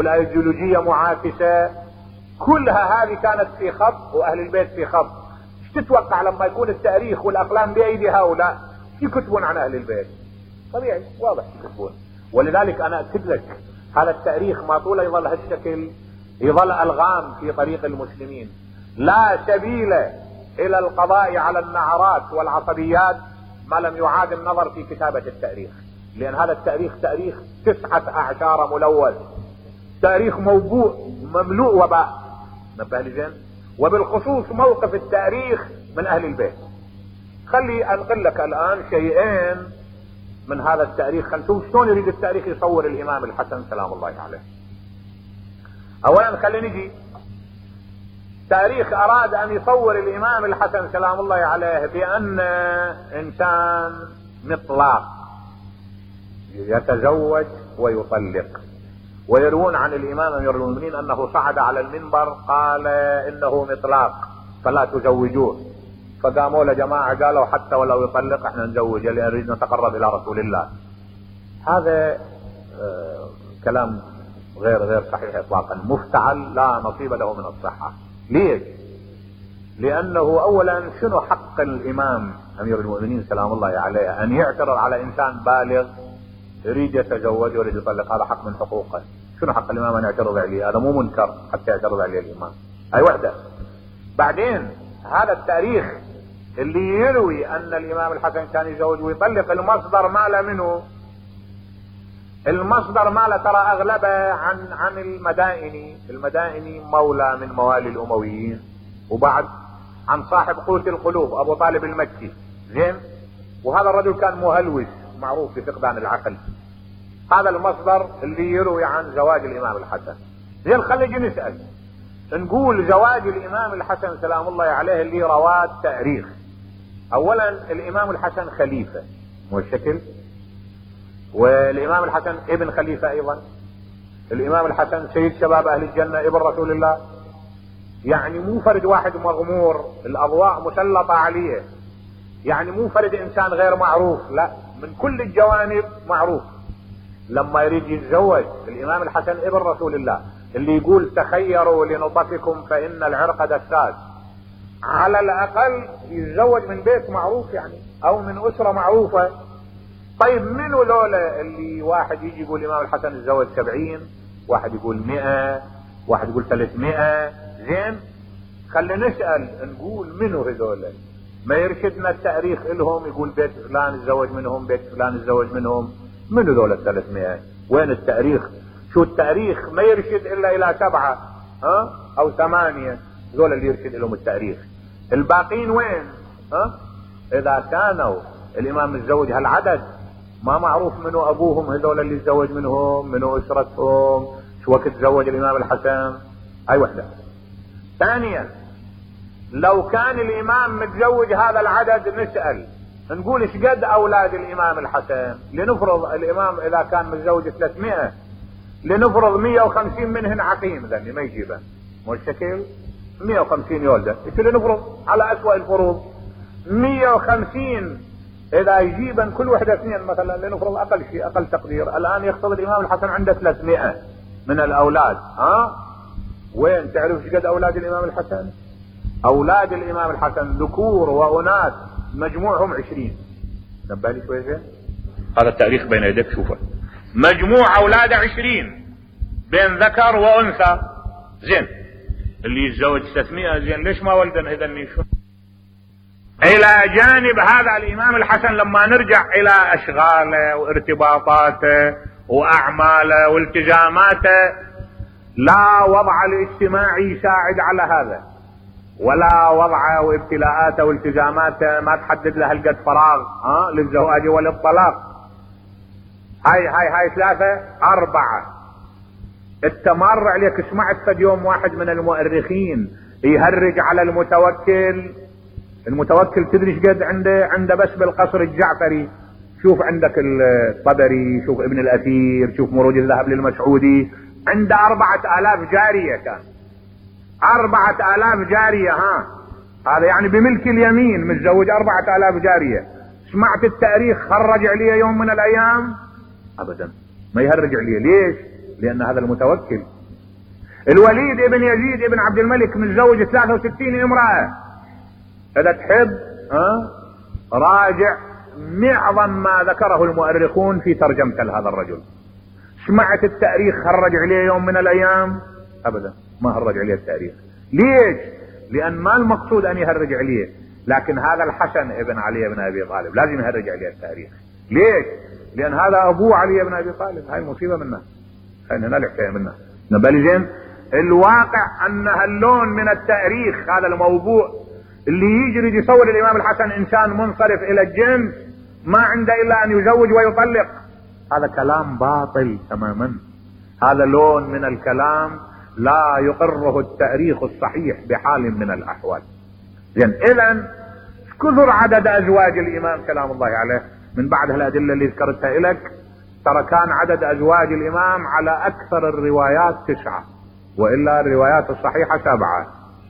والايديولوجية معاكسة، كلها هذه كانت في خط، واهل البيت في خط. ايش تتوقع لما يكون التاريخ والاقلام بايدي هؤلاء يكتبون عن اهل البيت؟ طبيعي واضح يكتبون. ولذلك انا اكد لك هذا التاريخ ما طول يظل هالشكل يظل الغام في طريق المسلمين، لا سبيل الى القضاء على النعرات والعصبيات ما لم يعاد النظر في كتابة التاريخ، لان هذا التاريخ تاريخ 19 ملوث، تاريخ موبوء مملوء وباء. نبه لي زين. وبالخصوص موقف التاريخ من اهل البيت. خلي انقل لك الان شيئين من هذا التاريخ. خلينا نشوف شلون يريد التاريخ يصور الامام الحسن سلام الله عليه. اولا خلينا نجي تاريخ اراد ان يصور الامام الحسن سلام الله عليه بان انسان مطلاق يتزوج ويطلق، ويروون عن الامام امير المؤمنين انه صعد على المنبر قال انه مطلاق فلا تزوجوه، فقاموا له جماعه قالوا حتى ولو يطلق احنا نزوجه لان نريد نتقرب الى رسول الله. هذا كلام غير صحيح اطلاقا، مفتعل لا نصيب له من الصحه. ليش؟ لانه اولا شنو حق الامام امير المؤمنين سلام الله عليه ان يعترض على انسان بالغ يريد يتزوج ويريد يطلق؟ هذا حق من حقوقه. شنو حق الامام ان يعترض عليه؟ هذا مو منكر حتى يعترض عليه الامام. هاي وحده. بعدين هذا التاريخ اللي يروي ان الامام الحسن كان يزوج ويطلق المصدر ماله منه؟ المصدر ماله ترى اغلبه عن المدائني مولى من موالي الامويين، وبعد عن صاحب قوت القلوب ابو طالب المكي. زين. وهذا الرجل كان مهلوس معروف بفقدان العقل. هذا المصدر اللي يروي عن زواج الامام الحسن. زين. خلينا نجي نسال نقول زواج الامام الحسن سلام الله عليه اللي رواه التاريخ. اولا الامام الحسن خليفه مو الشكل، والامام الحسن ابن خليفه ايضا. الامام الحسن سيد شباب اهل الجنه ابن رسول الله، يعني مو فرد واحد مغمور الاضواء مسلطه عليه، يعني مو فرد انسان غير معروف، لا من كل الجوانب معروف. لما يريد يتزوج الامام الحسن ابن رسول الله اللي يقول تخيروا لنطفكم فان العرق دساس، على الاقل يتزوج من بيت معروف يعني او من اسره معروفه. طيب منو لولا اللي واحد يجي يقول الامام الحسن يتزوج 70، واحد يقول 100، واحد يقول 300. زين. خلينا نسال نقول منو هذول؟ ما يرشدنا التاريخ لهم يقول بيت فلان يتزوج منهم، بيت فلان يتزوج منهم. منو ذول 300؟ وين التاريخ؟ شو التاريخ ما يرشد الا الى 7 او 8 ذول اللي يرشد لهم التاريخ. الباقين وين؟ اذا كانوا الامام متزوج هالعدد ما معروف منو ابوهم هذول اللي تزوج منهم، منو اسرتهم، شو وقت تزوج الامام الحسن. هاي وحده. ثانيا لو كان الامام متزوج هذا العدد نسأل نقول ايش قد اولاد الامام الحسن؟ لنفرض الامام اذا كان متزوج 300 لنفرض 150 منهن عقيم، ذني ما يجيبه مو الشكل 150 يولده. ايش لنفرض على اسوأ الفروض 150 اذا يجيبن كل وحده 2 مثلا، لنفرض اقل شيء اقل تقدير الان يقتضي الامام الحسن عنده 300 من الاولاد. وين تعرف ايش قد اولاد الامام الحسن؟ اولاد الامام الحسن ذكور واناث مجموعهم 20. نبه لي شوي زين. هذا التاريخ بين يديك شوفه. مجموع اولاده 20 بين ذكر وانثى. زين. اللي يتزوج 600 زين ليش ما ولدن اذا شو؟ الى جانب هذا الامام الحسن لما نرجع الى اشغاله وارتباطاته واعماله والتزاماته، لا وضع الاجتماعي يساعد على هذا، ولا وضعه وابتلاءاته والتزاماته ما تحدد له القد فراغ للزواج وللطلاق. هاي 3 4. التمر عليك. سمعت فد يوم واحد من المؤرخين يهرج على المتوكل تدري ايش قد عنده بس بالقصر الجعفري. شوف عندك الطبري، شوف ابن الاثير، شوف مروج الذهب للمسعودي، عنده 4000 جارية. كان 4000 جارية. هذا يعني بملك اليمين متزوج 4000 جارية. سمعت التاريخ خرج عليه يوم من الايام؟ ابدا ما يهرج عليه. ليش؟ لان هذا المتوكل. الوليد ابن يزيد ابن عبد الملك متزوج 63 امرأة. إذا تحب راجع معظم ما ذكره المؤرخون في ترجمة هذا الرجل. سمعت التاريخ هرج عليه يوم من الأيام؟ أبدا ما هرج عليه التاريخ. ليش؟ لأن ما المقصود أن يهرج عليه، لكن هذا الحسن ابن علي بن أبي طالب لازم يهرج عليه التاريخ. ليش؟ لأن هذا أبوه علي بن أبي طالب. هاي المصيبة منه، خلينا نلحق منه. نبالي الواقع أن هاللون من التاريخ، هذا الموضوع اللي يجري يصور الإمام الحسن إنسان منصرف إلى الجنس ما عنده إلا أن يزوج ويطلق، هذا كلام باطل تماما. هذا لون من الكلام لا يقره التاريخ الصحيح بحال من الأحوال. إذن كثر عدد أزواج الإمام سلام الله عليه من بعد الأدلة اللي ذكرتها لك، ترى كان عدد أزواج الإمام على أكثر الروايات 9، وإلا الروايات الصحيحة 7.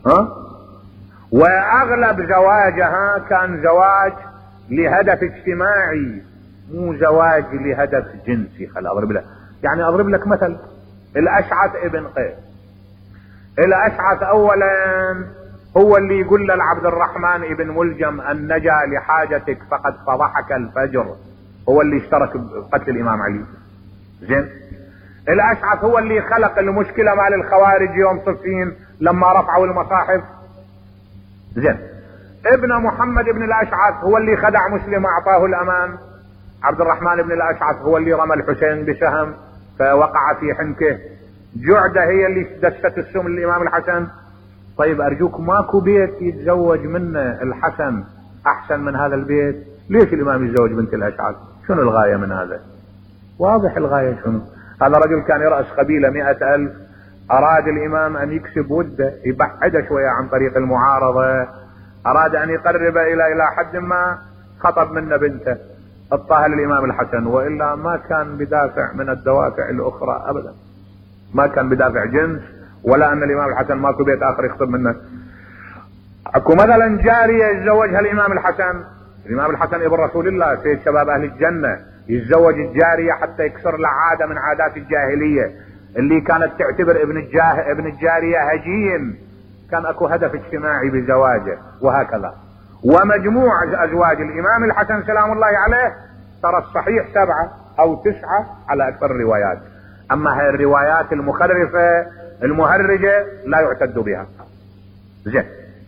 وأغلب زواجها كان زواج لهدف اجتماعي، مو زواج لهدف جنسي. خل أضرب لك، يعني أضرب لك مثل. الأشعث ابن قيس، الأشعث أولا هو اللي يقول لعبد الرحمن ابن ملجم أن نجا لحاجتك فقد فضحك الفجر، هو اللي اشترك بقتل الإمام علي. زين، الأشعث هو اللي خلق المشكلة مع الخوارج يوم صفين لما رفعوا المصاحف. زين، ابن محمد بن الأشعث هو اللي خدع مسلم أعطاه الأمان. عبد الرحمن بن الأشعث هو اللي رمى الحسين بسهم فوقع في حنكه. جعدة هي اللي دست السم للإمام الحسن. طيب أرجوك، ماكو بيت يتزوج منه الحسن أحسن من هذا البيت؟ ليش الإمام يتزوج بنت الأشعث؟ شنو الغاية من هذا؟ واضح الغاية شنو. هذا رجل كان يرأس قبيلة 100,000، أراد الإمام أن يكسب وده، يبعده شوية عن طريق المعارضة، أراد أن يقرب إلى حد ما، خطب منه بنته اضطهل الإمام الحسن، وإلا ما كان بدافع من الدوافع الأخرى أبدا، ما كان بدافع جنس ولا أن الإمام الحسن ماكو بيت آخر يخطب منه. أكو مثلا جارية يتزوجها الإمام الحسن، الإمام الحسن ابن رسول الله سيد شباب أهل الجنة، يتزوج الجارية حتى يكسر له عادة من عادات الجاهلية اللي كانت تعتبر ابن الجارية هجين، كان أكو هدف اجتماعي بزواجه وهكذا. ومجموع أزواج الإمام الحسن سلام الله عليه ترى الصحيح 7 أو 9 على أكثر الروايات. أما هاي الروايات المخرفة المهرجة لا يعتد بها. زين،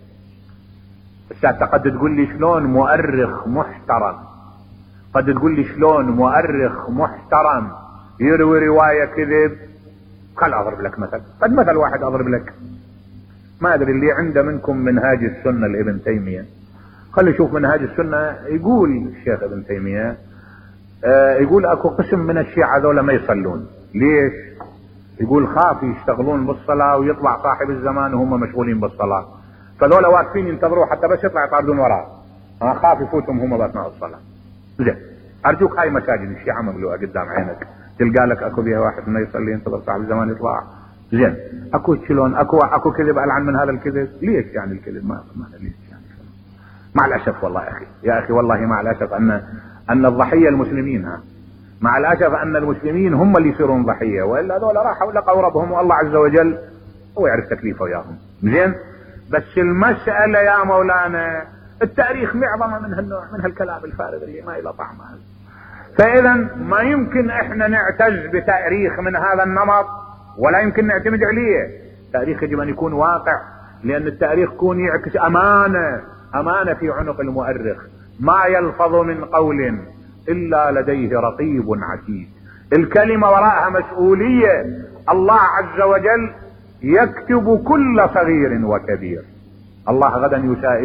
بس قد تقول لي شلون مؤرخ محترم، قد تقول لي شلون مؤرخ محترم يروي رواية كذب. خل أضرب لك مثل، قد مثل واحد أضرب لك. ما أدري اللي عنده منكم منهاج السنة لابن تيمية، خلي يشوف منهاج السنة. يقول الشيخ ابن تيمية يقول أكو قسم من الشيعة ذولا ما يصلون. ليش؟ يقول خاف يشتغلون بالصلاة ويطلع صاحب الزمان وهم مشغولين بالصلاة، فذولا واقفين ينتظروا حتى بس يطلع يطاردون وراه، خاف يفوتهم هم باثناء الصلاة. زين، أرجوك هاي مساجد الشيعة مملوءة قدام عينك، تلقى لك أكو بيها واحد ما يصلي ينتظر صاحب الزمان يطلع. زين، أكو تشلون، أكو كذب ألعن من هذا الكذب. ليش يعني الكذب؟ ما ليش يعني. مع الأسف والله يا أخي والله مع الأسف أن الضحية المسلمين، مع الأسف أن المسلمين هم اللي يصيرون ضحية، وإلا ذولا راحوا لقوا ربهم والله عز وجل هو يعرف تكليفه وياهم. زين، بس المسألة يا مولانا التاريخ معظمه من هالنوع، من هالكلام الفارغ اللي ما إلى طعم هذا. فإذا ما يمكن إحنا نعتز بتاريخ من هذا النمط ولا يمكن نعتمد عليه. التاريخ يجب أن يكون واقع، لأن التاريخ يكون يعكس أمانة في عنق المؤرخ. ما يلفظ من قول إلا لديه رقيب عتيد. الكلمة وراءها مسؤولية. الله عز وجل يكتب كل صغير وكبير. الله غدا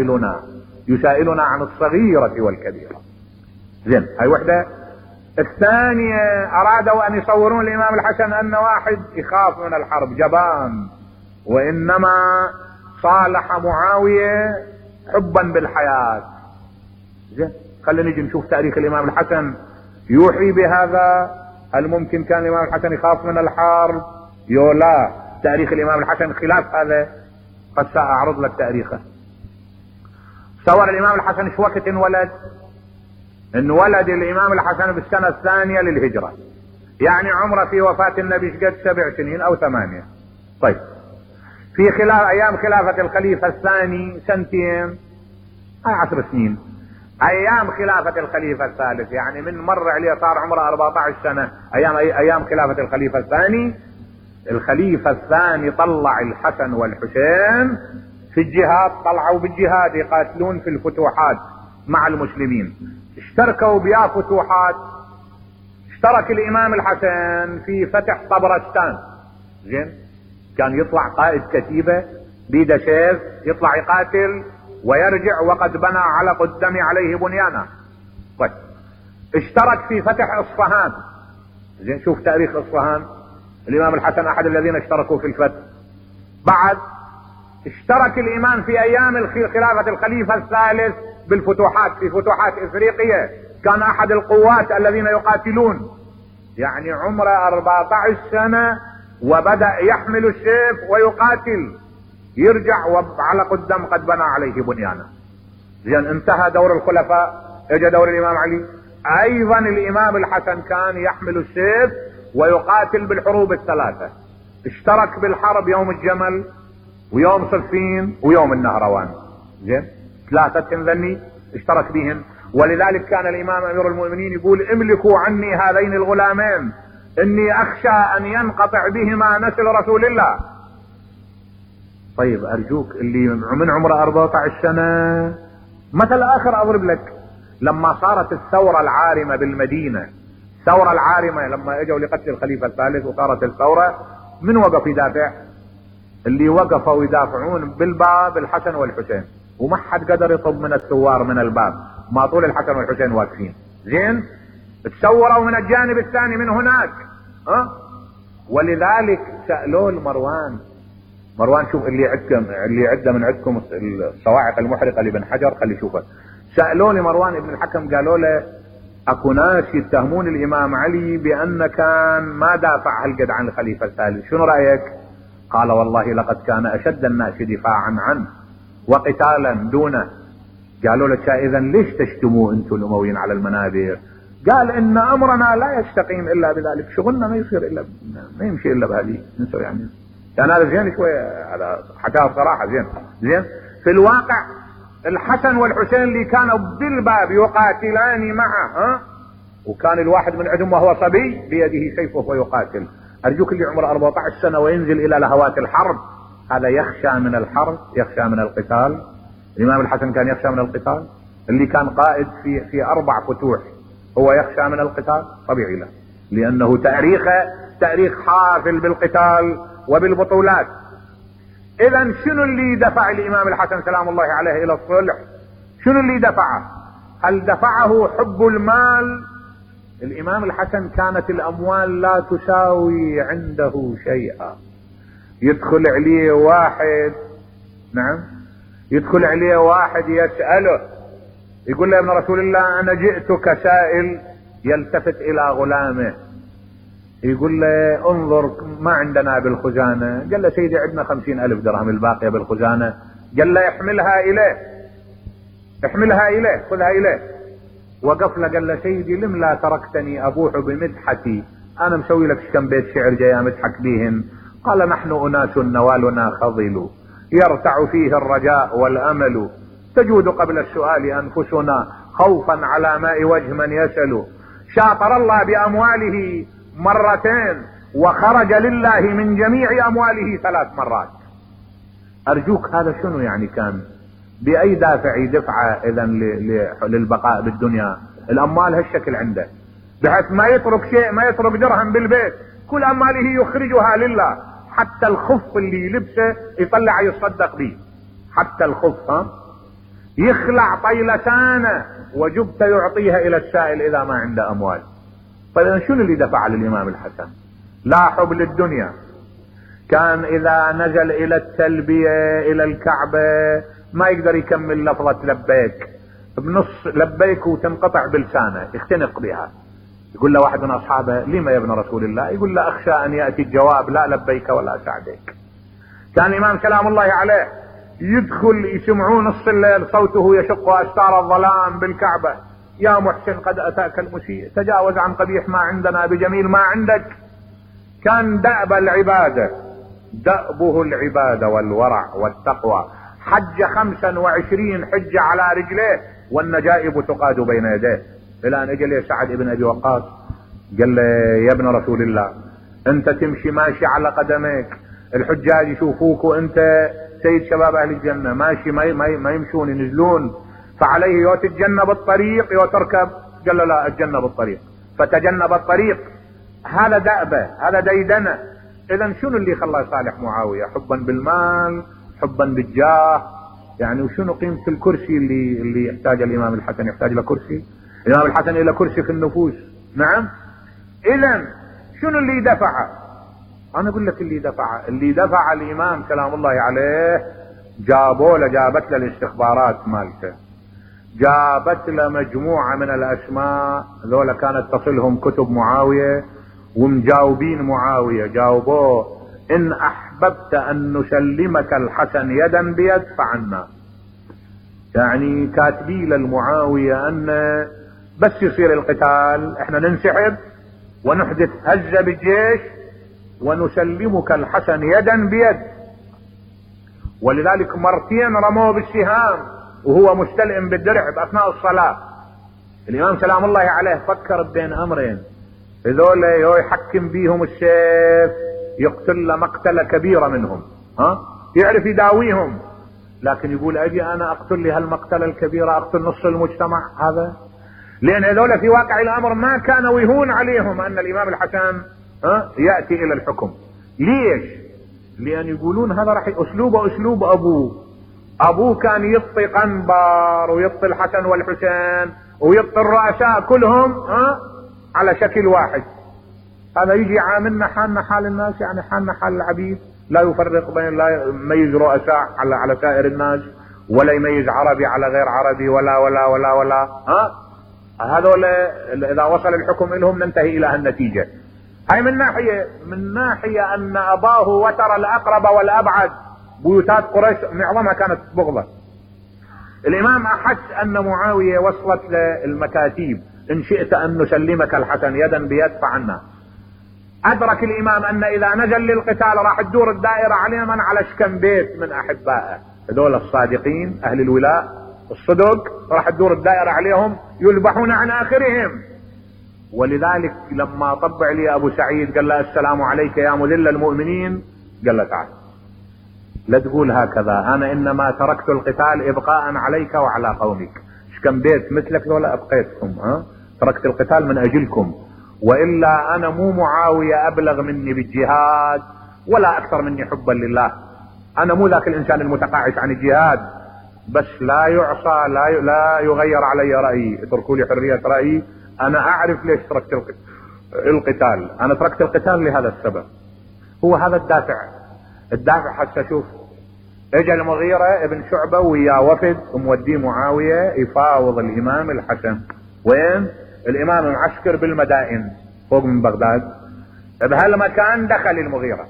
يسائلنا عن الصغيرة والكبيرة. زين، هاي وحدة. الثانية، أرادوا أن يصورون الإمام الحسن أن واحد يخاف من الحرب جبان، وإنما صالح معاوية حبا بالحياة. زين، خلينا نجي نشوف تاريخ الإمام الحسن يوحي بهذا. هل ممكن كان الإمام الحسن يخاف من الحرب؟ لا، تاريخ الإمام الحسن خلاف هذا. قد سأعرض لك تاريخه. صور الإمام الحسن شو وقت انولد؟ انولد الإمام الحسن بالسنة 2 للهجرة، يعني عمره في وفاة النبي قد 7 سنين أو 8. طيب، في أيام خلافة الخليفة الثاني 2 سنين هاي 10 سنين ايام خلافة الخليفة الثالث، يعني من مر عليه صار عمره 14 سنة ايام خلافة الخليفة الثاني. الخليفة الثاني طلع الحسن والحسين في الجهاد، طلعوا بالجهاد يقاتلون في الفتوحات مع المسلمين، اشتركوا بها فتوحات. اشترك الامام الحسن في فتح طبرستان، زين، كان يطلع قائد كتيبة بيده سيف يطلع يقاتل ويرجع وقد بنى على قدم عليه بنيانا. طيب اشترك في فتح اصفهان، زين، شوف تاريخ اصفهان، الامام الحسن احد الذين اشتركوا في الفتح. بعد اشترك الامام في ايام خلافة الخليفة الثالث بالفتوحات، في فتوحات افريقيا، كان احد القوات الذين يقاتلون، يعني عمره 14 سنة وبدأ يحمل السيف ويقاتل، يرجع وعلى قدام قد بنى عليه بنيانا. زين، انتهى دور الخلفاء، اجى دور الامام علي. ايضا الامام الحسن كان يحمل السيف ويقاتل بالحروب الثلاثة، اشترك بالحرب يوم الجمل ويوم صفين ويوم النهروان. زين، 3 ذني اشترك بهم. ولذلك كان الامام امير المؤمنين يقول: املكوا عني هذين الغلامين اني اخشى ان ينقطع بهما نسل رسول الله. طيب ارجوك، اللي من عمره 14 سنة، مثل اخر اضرب لك، لما صارت الثورة العارمة بالمدينة، الثورة العارمة لما اجوا لقتل الخليفة الثالث وصارت الثورة، من وقف يدافع؟ اللي وقفوا يدافعون بالباب الحسن والحسين، وما حد قدر يطب من الثوار من الباب، ما طول الحسن والحسين واقفين. زين، تصوروا من الجانب الثاني من هناك، ولذلك سألوا مروان، شوف اللي عده من عندكم الصواعق المحرقة لابن حجر، خلي شوفه. سألوني مروان ابن الحكم، قالوا له: اكو ناس يتهمون الامام علي بان كان ما دافع هالقد عن الخليفة الثالث، شنو رأيك؟ قال: والله لقد كان اشد الناس دفاعا عنه وقتالا دونه. قالوا له: اذا ليش تشتموا انتم الامويين على المنابر؟ قال: ان امرنا لا يستقيم الا بذلك، شغلنا ما يصير الا ما يمشي الا بهذه، نسوي يعني هذا زين شويه، هذا حكاها بصراحه. زين في الواقع الحسن والحسين اللي كانوا بالباب يقاتلان معه، وكان الواحد من عندهم وهو صبي بيده سيفه ويقاتل. ارجوك، اللي عمره 14 سنة وينزل الى لهوات الحرب، هذا يخشى من الحرب، يخشى من القتال. الامام الحسن كان يخشى من القتال، اللي كان قائد في 4 فتوح هو يخشى من القتال؟ طبيعي له، لانه تاريخ حافل بالقتال وبالبطولات. اذا شنو اللي دفع الامام الحسن سلام الله عليه الى الصلح؟ شنو اللي دفعه؟ هل دفعه حب المال؟ الامام الحسن كانت الاموال لا تساوي عنده شيئا. يدخل عليه واحد يسأله، يقول له: يا ابن رسول الله، انا جئتك سائل. يلتفت الى غلامه يقول له: انظر ما عندنا بالخزانة. قال له: سيدي عندنا 50,000 درهم الباقية بالخزانة. قال له: احملها اليه، خذها اليه. وقف له قال له: سيدي لم لا تركتني ابوح بمدحتي، انا مسوي لك كم بيت شعر جاي امدحك بيهن. قال: نحن اناس نوالنا خضل، يرتع فيه الرجاء والامل، تجود قبل السؤال انفسنا خوفا على ماء وجه من يسأل. شاطر الله بامواله 2 مرات وخرج لله من جميع امواله 3 مرات. ارجوك، هذا شنو يعني كان؟ باي دافع يدفعه اذا للبقاء بالدنيا؟ الاموال هالشكل عنده، بحيث ما يترك شيء، ما يترك درهم بالبيت، كل امواله يخرجها لله. حتى الخف اللي يلبسه يطلع يصدق به، حتى الخف يخلع طيلسانه وجبته يعطيها الى السائل اذا ما عنده اموال. طيب شنو اللي دفع للامام الحسن؟ لا حب للدنيا. كان اذا نزل الى التلبية الى الكعبة ما يقدر يكمل لفظة لبيك، بنص لبيك وتنقطع بلسانه، يختنق بها. يقول له واحد من اصحابه: لما يا ابن رسول الله؟ يقول له: اخشى ان يأتي الجواب لا لبيك ولا سعديك. كان الامام سلام الله عليه يدخل يسمعون نص الليل صوته يشق استار الظلام بالكعبة: يا محسن قد اتاك المسيء، تجاوز عن قبيح ما عندنا بجميل ما عندك. كان دأبه العبادة والورع والتقوى، حج 25 حجة على رجليه والنجائب تقاد بين يديه، الى ان اجى لي سعد بن ابي وقاص قال له يا ابن رسول الله انت تمشي ماشي على قدميك، الحجاج يشوفوك وانت سيد شباب اهل الجنة ماشي ما يمشون ينزلون، فعليه يو تتجنب الطريق يو تركب. قال له لا اتجنب الطريق، فتجنب الطريق. هذا دأبة، هذا ديدنة. اذا شنو اللي خلاه صالح معاوية؟ حبا بالمال، حبا بالجاه. يعني وشنو قيمة الكرسي اللي يحتاج الامام الحسن؟ يحتاج له كرسي؟ الامام الحسن له كرسي في النفوس. نعم. اذا شنو اللي دفعه؟ انا اقول لك اللي دفع الامام سلام الله عليه، جابت له الاستخبارات مالته، جابت له مجموعة من الاسماء ذولا كانت تصلهم كتب معاوية ومجاوبين معاوية، جاوبوه ان احببت ان نسلمك الحسن يدا بيد فعنا. يعني كاتبي للمعاوية ان بس يصير القتال احنا ننسحب ونحدث هزة بالجيش ونسلمك الحسن يدا بيد. ولذلك مرتين رموه بالسهام وهو مستلئم بالدرع باثناء الصلاة. الامام سلام الله عليه فكر بين امرين، هذول يحكم بيهم السيف يقتل مقتلة كبيرة منهم، يعرف يداويهم، لكن يقول اجي انا اقتل لي هالمقتلة الكبيرة، اقتل نص المجتمع. هذا لان هذول في واقع الامر ما كانوا يهون عليهم ان الامام الحسن يأتي الى الحكم. ليش؟ لان يقولون هذا راح اسلوبه اسلوب ابوه كان يطي قنبر ويطي الحسن والحسين ويطي الرؤساء كلهم على شكل واحد. هذا يجي عاملنا حالنا حال الناس، يعني حالنا حال العبيد، لا يفرق بين، لا يميز رؤساء على سائر الناس، ولا يميز عربي على غير عربي، ولا ولا ولا ولا هذول اذا وصل الحكم لهم ننتهي الى النتيجة. هاي من ناحية ان اباه وتر الاقرب والابعد، بيوتات قريش معظمها كانت بغضة. الامام احس ان معاوية وصلت للمكاتيب ان شئت ان نسلمك الحسن يدا بيد فعنا. ادرك الامام ان اذا نزل للقتال راح تدور الدائرة عليه من على شكم بيت من احبائه، هذول الصادقين اهل الولاء الصدق، راح تدور الدائرة عليهم يذبحون عن اخرهم. ولذلك لما طبع لي ابو سعيد قال له السلام عليك يا مذل المؤمنين، قال له تعال لا تقول هكذا، انا انما تركت القتال ابقاء عليك وعلى قومك، كم بيت مثلك ذولا ابقيتكم، تركت القتال من اجلكم، والا انا مو معاوية ابلغ مني بالجهاد ولا اكثر مني حبا لله. انا مو ذاك الانسان المتقاعس عن الجهاد، بس لا يعصى لا يغير علي رأيي، اتركوا لي حرية رأيي. انا اعرف ليش تركت القتال، انا تركت القتال لهذا السبب. هو هذا الدافع حتى شوف اجى المغيرة ابن شعبة ويا وفد وموديه معاوية يفاوض الامام الحسن. وين؟ الامام معسكر بالمدائن فوق من بغداد. بهالمكان دخل المغيرة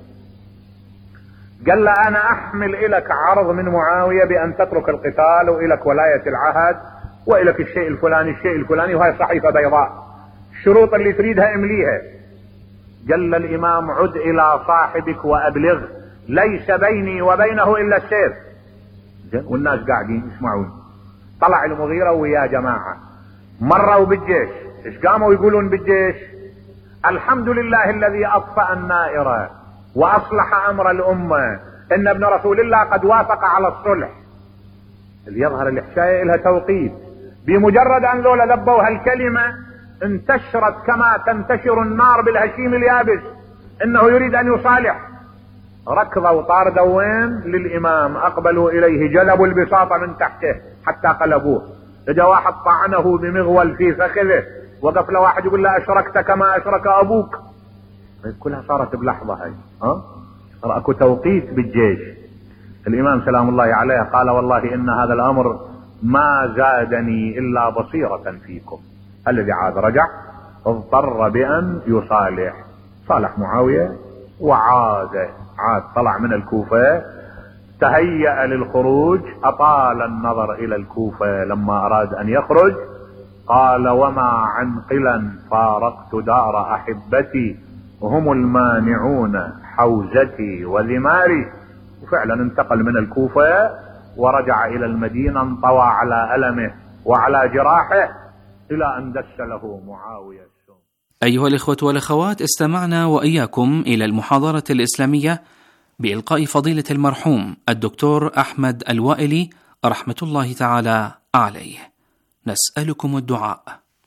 قال له انا احمل الك عرض من معاوية بان تترك القتال والك ولاية العهد والك الشيء الفلاني وهي صحيفة بيضاء، الشروط اللي تريدها امليها. قال الامام عد الى صاحبك وابلغ ليس بيني وبينه الا السيف. والناس قاعدين يسمعون. طلع المغيرة ويا جماعة مروا بالجيش. ايش قاموا يقولون بالجيش؟ الحمد لله الذي اطفأ النائرة واصلح امر الامة، ان ابن رسول الله قد وافق على الصلح. اللي يظهر الحكاية لها توقيت، بمجرد ان ذولا ذبوا هالكلمة انتشرت كما تنتشر النار بالهشيم اليابس انه يريد ان يصالح. ركضوا طاردوا وين؟ للامام، اقبلوا اليه جلبوا البساط من تحته حتى قلبوه. اجا واحد طعنه بمغول في فخذه، وقف له واحد يقول له اشركت كما اشرك ابوك. كلها صارت بلحظة هاي. اكو توقيت بالجيش. الامام سلام الله عليه قال والله ان هذا الامر ما زادني الا بصيرة فيكم. الذي عاد رجع اضطر بان يصالح. صالح معاوية وعاد طلع من الكوفة، تهيأ للخروج، اطال النظر الى الكوفة. لما اراد ان يخرج قال وما عنقلا فارقت دار احبتي هم المانعون حوزتي وذماري. وفعلا انتقل من الكوفة ورجع إلى المدينة انطوى على ألمه وعلى جراحه إلى أن دس له معاوية السم. أيها الإخوة والأخوات، استمعنا وإياكم إلى المحاضرة الإسلامية بإلقاء فضيلة المرحوم الدكتور أحمد الوائلي رحمة الله تعالى عليه. نسألكم الدعاء.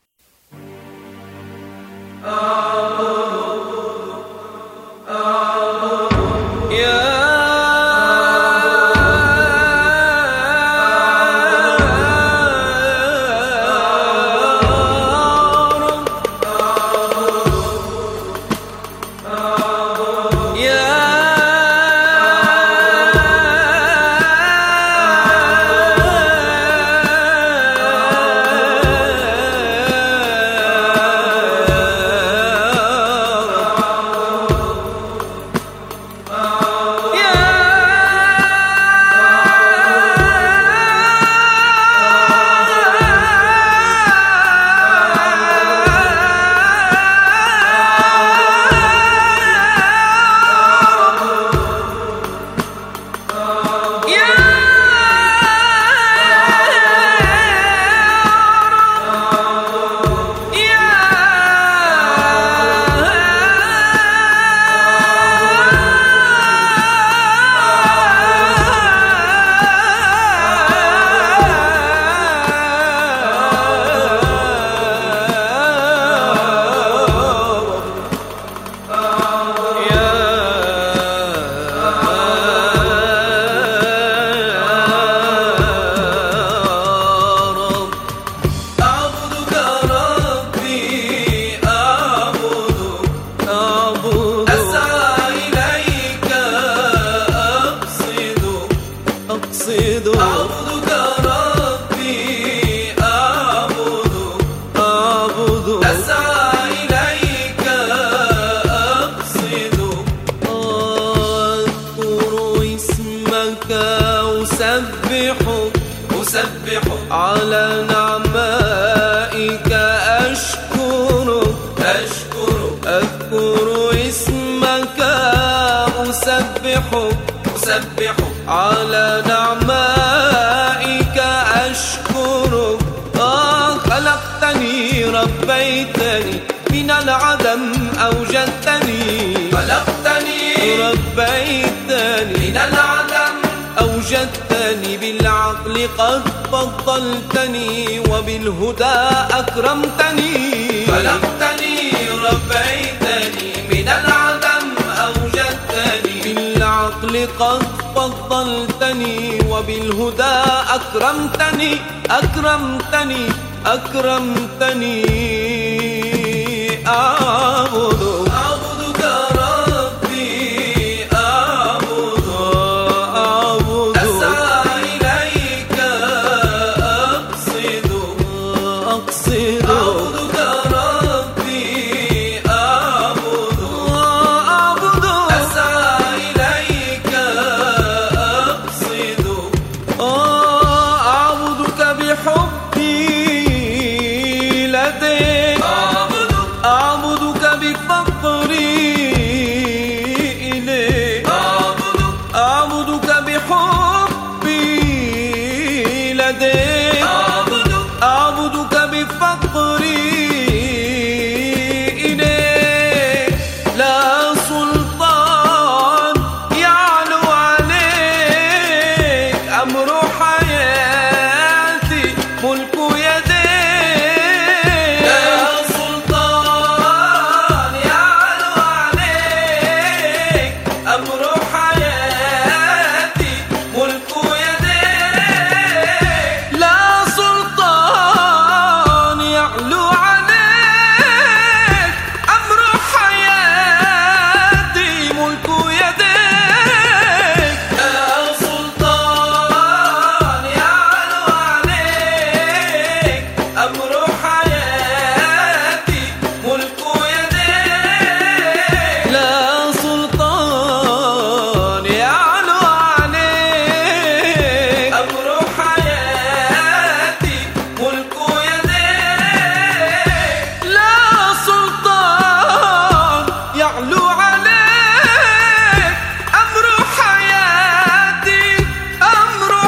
أسبح على نعمائك أشكرك أذكر اسمك أسبح على نعمائك أشكرك. خلقتني ربيتني من العدم أوجدتني ربيتني من العدم أوجدتني بالعقل قد فضلتني وبالهدى أكرمتني. خلقتني ربيتني من العدم أوجدتني بالعقل قد فضلتني وبالهدى أكرمتني أعبدك ربي أعبدك أسعى إليك أقصد أعبدك ربي أعبدك أسعى إليك أقصد أعبدك بحبي لديك أعبدك بفقري إليك أعبدك بحبي لديك أعبدك بفقري إليك. لا سلطان يعلو عليك أمر حياتي